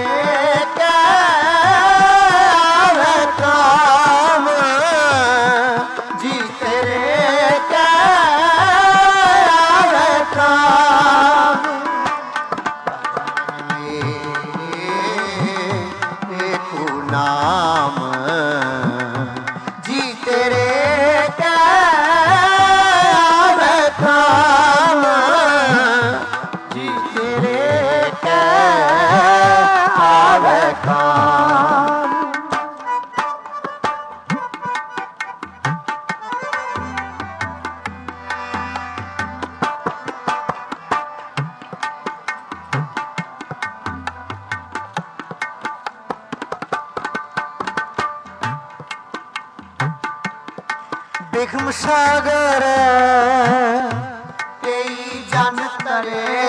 बिखम सागर तेई जन तरे।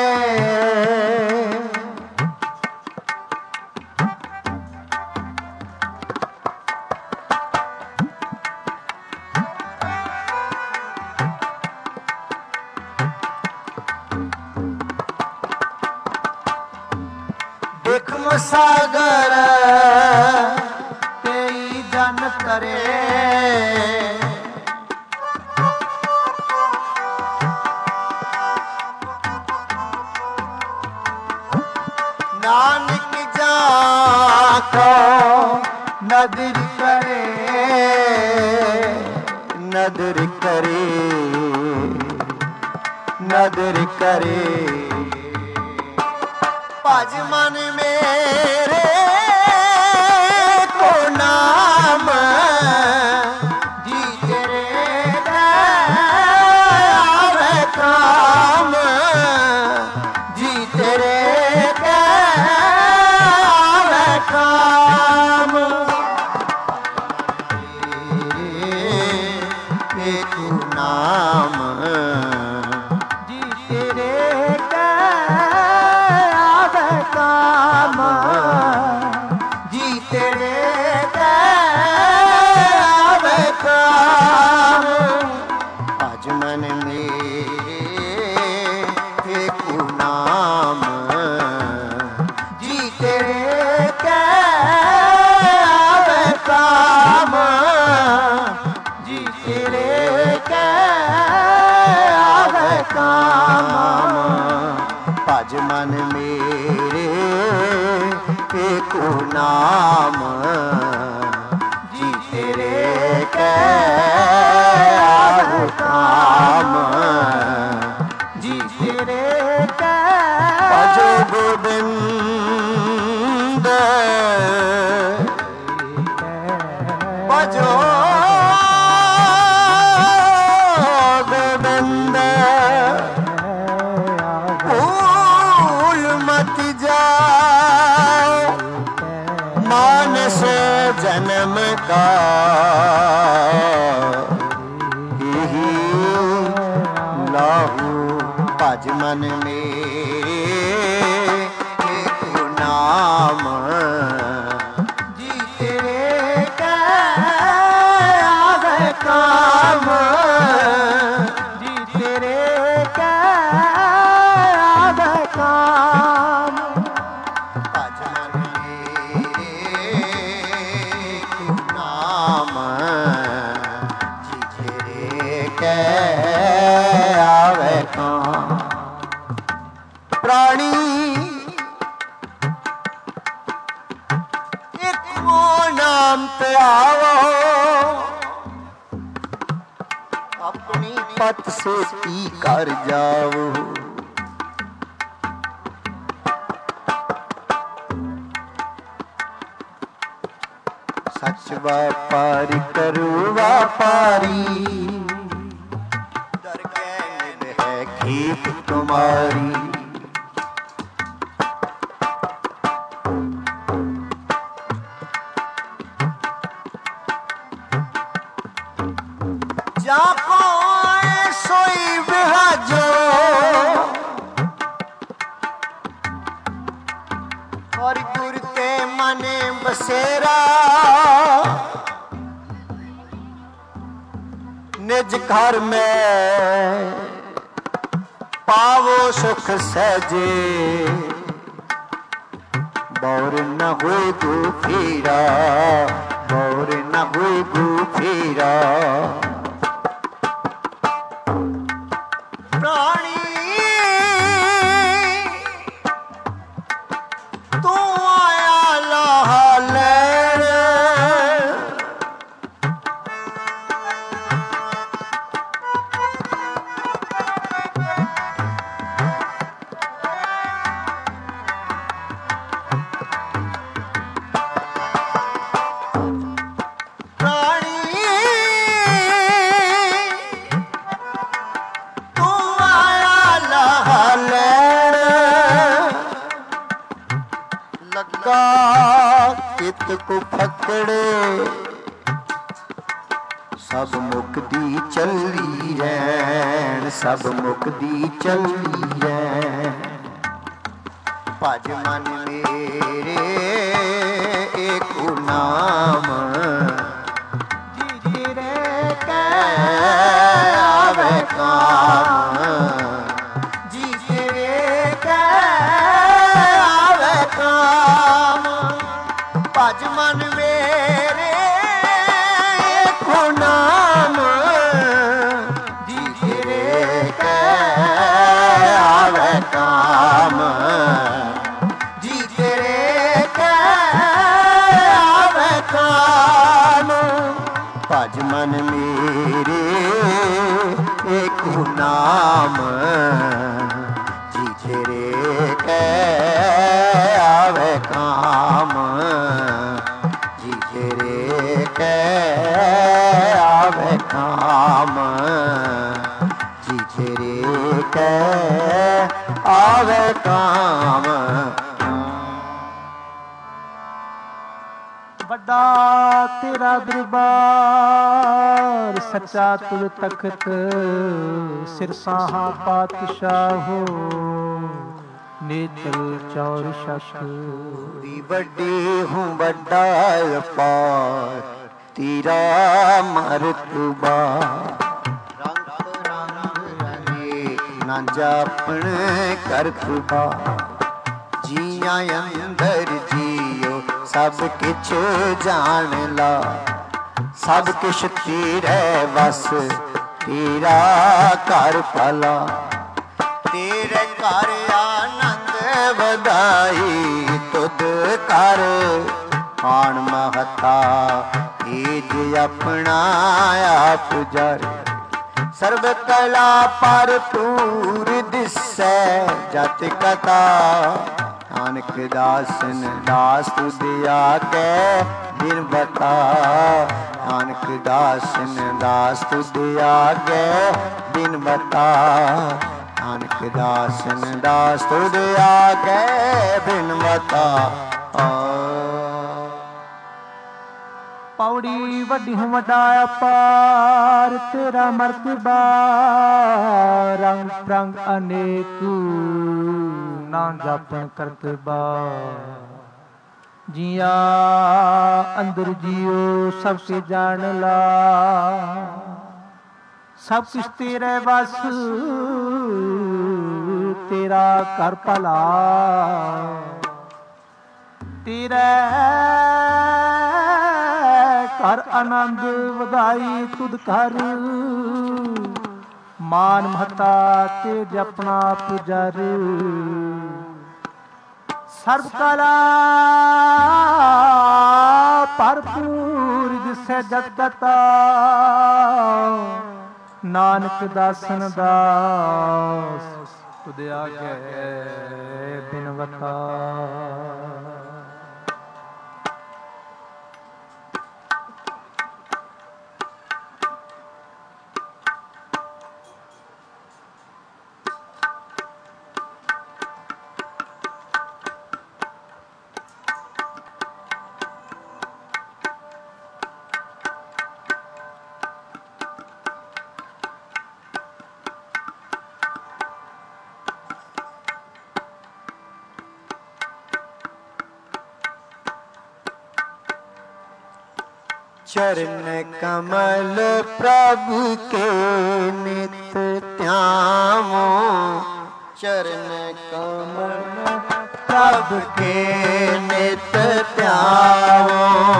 बिखम सागर तेई जन तरे। नानक जाको नदर करे नदर करे नदर करे भज मन मेरे को नाम जी तेरे आवे काम जी तेरे आवे काम एक नाम जी तेरे आवे काम जी तेरे आवे काम भज मन मेरे एक नाम जी तेरे आवे काम जी तेरे आवे काम भज मन मेरे एक नाम जी तेरे आवे काम जी तेरे भजो गोविंद भजो गोविंद भूल मत जाओ मानस जन्म का यही लाहू भज मन मेरे एक नाम जी तेरे आवे काम जी तेरे आवे काम भज मन मेरे एक नाम जी तेरे आवे काम प्राणी एक वो नाम पे आओ अपनी पथ से पी कर जाओ सच व्यापारी करो व्यापारी दरगैन है खेत तुम्हारी जाको सोई बिहाजो और गुर के मने बसेरा निज घर में पावो सुख सहजे बौर न होए गो फेरा बौर न होए गो फेरा प्राणी तू आया लाहा लैण कित को फकड़े सब मुक्ति चली रैन सब मुक्ति चली रैन भज मन मेरे एक नाम जी तेरे आवे काम जी तेरे आवे काम भज मन मेरे को नाम जी तेरे आवे काम जी तेरे आवे काम तू नाम जी तेरे कै आवे काम जी तेरे कै आवे काम जी तेरे कै आवे काम। ਵੱਡਾ ਤੇਰਾ ਦਰਬਾਰ ਸੱਚਾ ਤੁਲ ਤਖਤ ਸਿਰਸਾਹਾਂ ਪਾਤਸ਼ਾਹੋ नेत्र चौर शक। बड़ी हूँ बड़ा अपार तेरा मरतबा रंग रंग ना जापन करतबा जिया अंदर जियो सब किछ जान ला सब किछ तेरे बस तेरा कर भला तेरे घर आनंद बधाई तुद कर आन महता एज अपना आप जर सर्व कला भरपूर दिसै जत कथा नानक दासन दास तुद आगे दिन बता नानक दासन दास तुद आगे दिन बता नानक दासन दास तुद आगे बिन बता। पौड़ी वड्डी हूँ वड्डा अपार तेरा मर्तबा रंग प्रंग अनेक ना जापन करतबा जिया अंदर जियो सबके जान ला सब कुछ तेरे बस तेरा कर भला तेरे कर आनंद वधाई तुद कर मान महता तेज अपना पुजर सर्व कला भरपूर दिसै जत कथा नानक दासन दास तुद आगे बिनवता। चरण कमल प्रभु के नित ध्यावो चरण कमल प्रभु के नित ध्यावो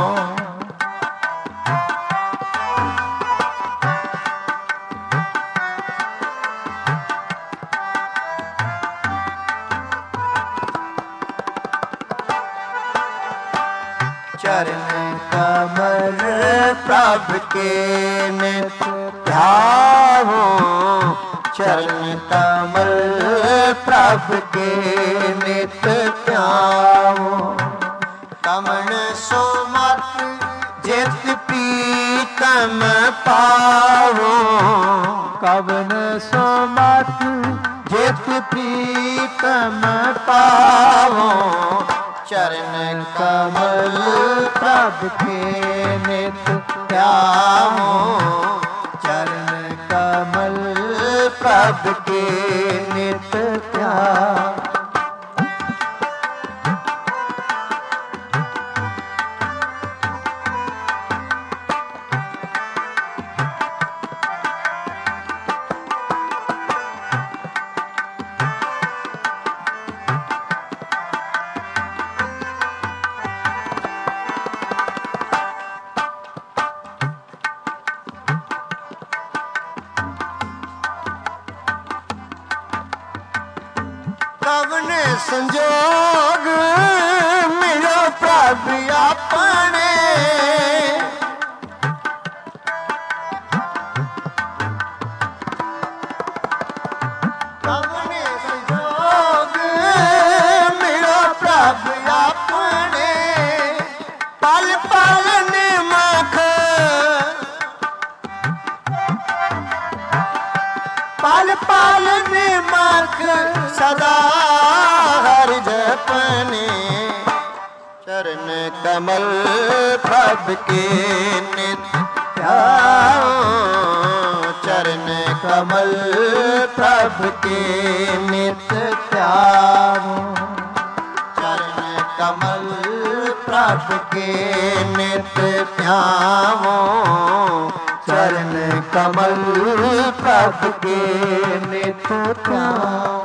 चरण कमल प्रभु के नित ध्यावो चरण कमल प्रभु के नित ध्यावो कमन सो मत जित प्रीतम पावो कवन सो मत जित प्रीतम पावो चरण कमल प्रभु के नित ध्यावो चरण कमल प्रभु के नित ध्यावो। कवन संजोग मिलो प्रभु अपने पल पल निमख सदा हर जपने चरण कमल प्रभ के नित्य ध्याओ चरण कमल प्रभ के नित्य ध्याओ चरण कमल प्रभ के नित्य ध्याओ चरण कमल प्रभ के नित्य ध्याओ।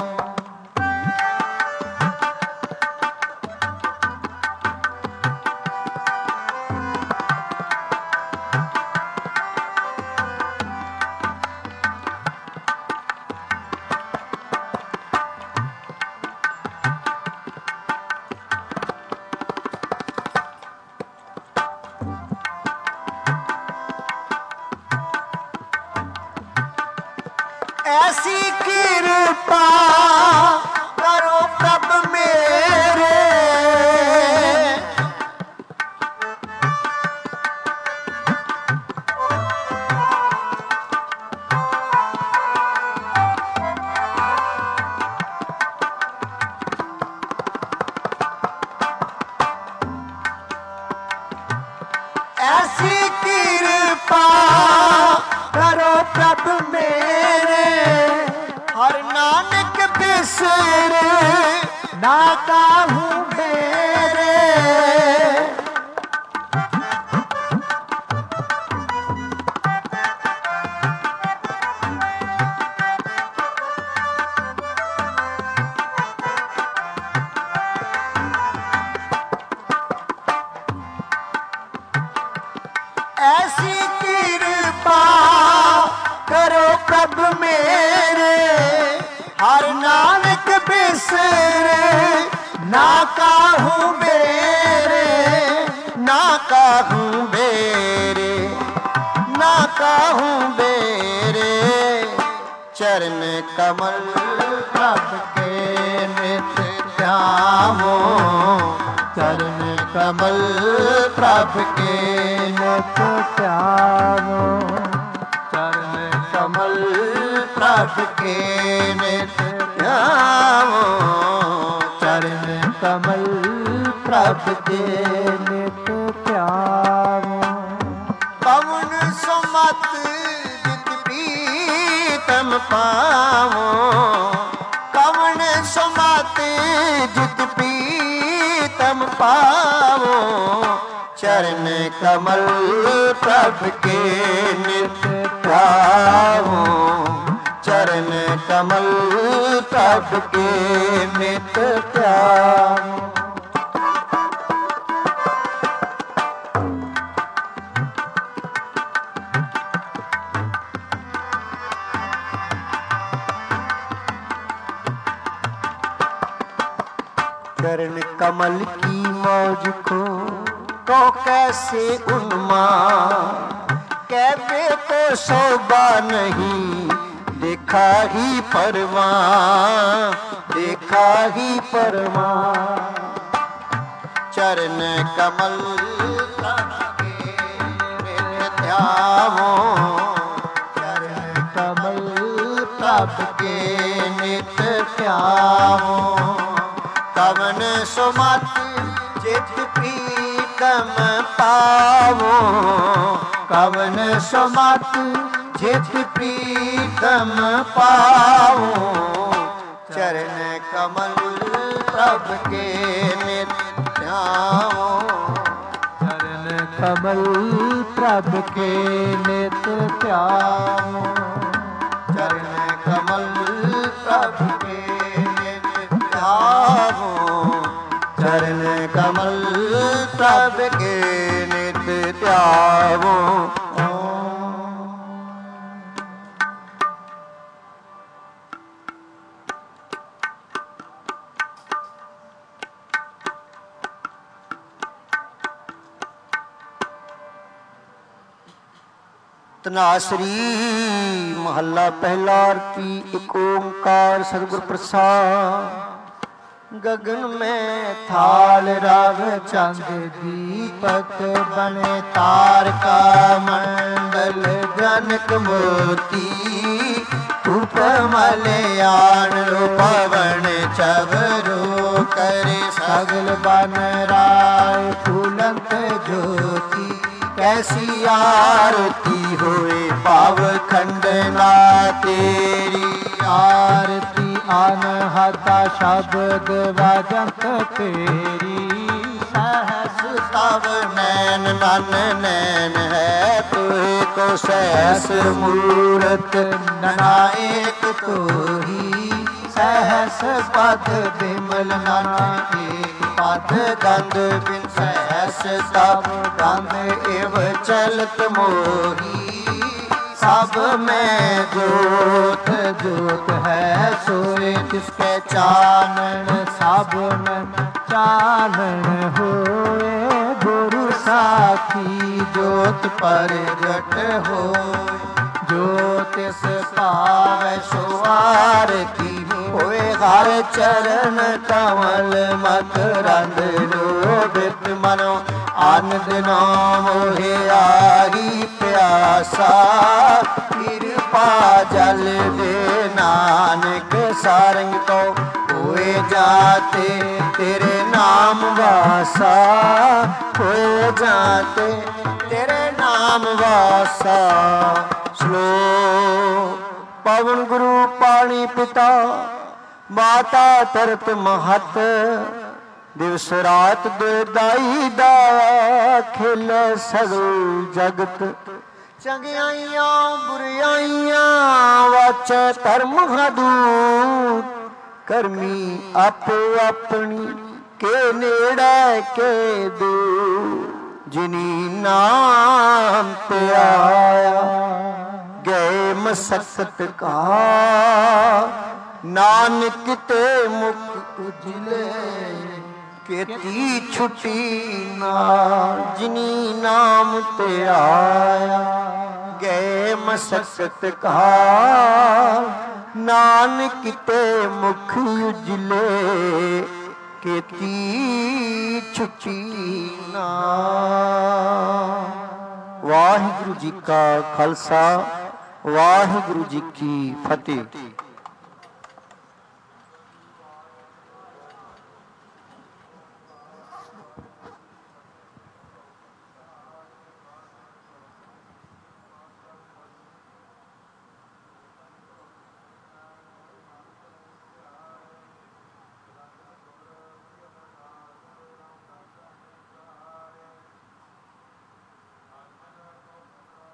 ऐसी कृपा करो प्रभु मेरे ऐसी कृपा करो प्रभु मेरे हर नानक बिसरे ना काहू मेरे ऐसी कृपा करो प्रभु मेरे हर नानक बिसरे ना काहू मेरे ना काहू मेरे ना काहू मेरे चरण कमल प्रभ के नित्य ध्याओ चरण कमल प्रभ के नित्य ध्याओ चरण कमल प्रभ के नित्य ध्याओ चरण कमल प्रभ के नित्य ध्याओ। पवन सुमत जित प्रीतम पावो कवन सुमत जित प्रीतम पावो चरण कमल प्रभ के नित्य ध्याओ चरण कमल प्रभ के नित्य ध्याओ। चरण कमल की मौज को तो कैसे उन्माद कहते तो शोभा नहीं देखा ही परवान देखा ही परवान चरण कमल के ध्याओ चरण कमल प्रभ के नित्य ध्याओ कवन सुमत जित प्रीतम पावो कवन सुमत जित प्रीतम पावो चरण कमल प्रभ के नित्य ध्याओ चरण कमल प्रभ के नित्य ध्याओ चरण कमल प्रभ के नित्य ध्याओ चरण कमल प्रभ के नित्य ध्याओ। तनासरी महला पहला आरती एक ओंकार सतगुर प्रसाद। गगन में थाल राग चंद दीपक बने तारका मंडल जनक मोती धूप मलयान पवन चवरो करे सगल बन राय फूलंत ज्योति कैसी आरती होए पाव खंडना तेरी आरती अनहता शब्द वाजंत तेरी सहस तव नैन नन नैन है तुहे को सहस मूरत नायक तोही सहस पद बिमल नन एक पद गंध बिन सहस तब गंध एव चलत मोही सब में जोत जोत है सोए जिसके चानन सब में चानन होए गुरु साखी जोत पर जट हो ज्योतिष पावे सो आरती होए हर चरण कमल मकरंद लोभित मनो आनंद नाम मोहे आही प्यासा कृपा जल दे नानक सारंग को होए जाते तेरे नाम वासा होए जाते तेरे नाम वासा। श्लोक पवन गुरु पाणी पिता माता तरत महत दिवस रात दुदाई दा खिल सगल जगत चंगियाइयां बुराइयां वाच धर्म हदूत करमी आपो अपनी के नेड़े के दूर जिनी नाम ते आया गए मसकत का नानक ते मुख उजले केती छुटी ना जिनी नाम ते आया गए मसकत का नानक ते मुख उजले केती छुटी ना। वाहिगुरु जी का खालसा वाहिगुरु जी की फतेह।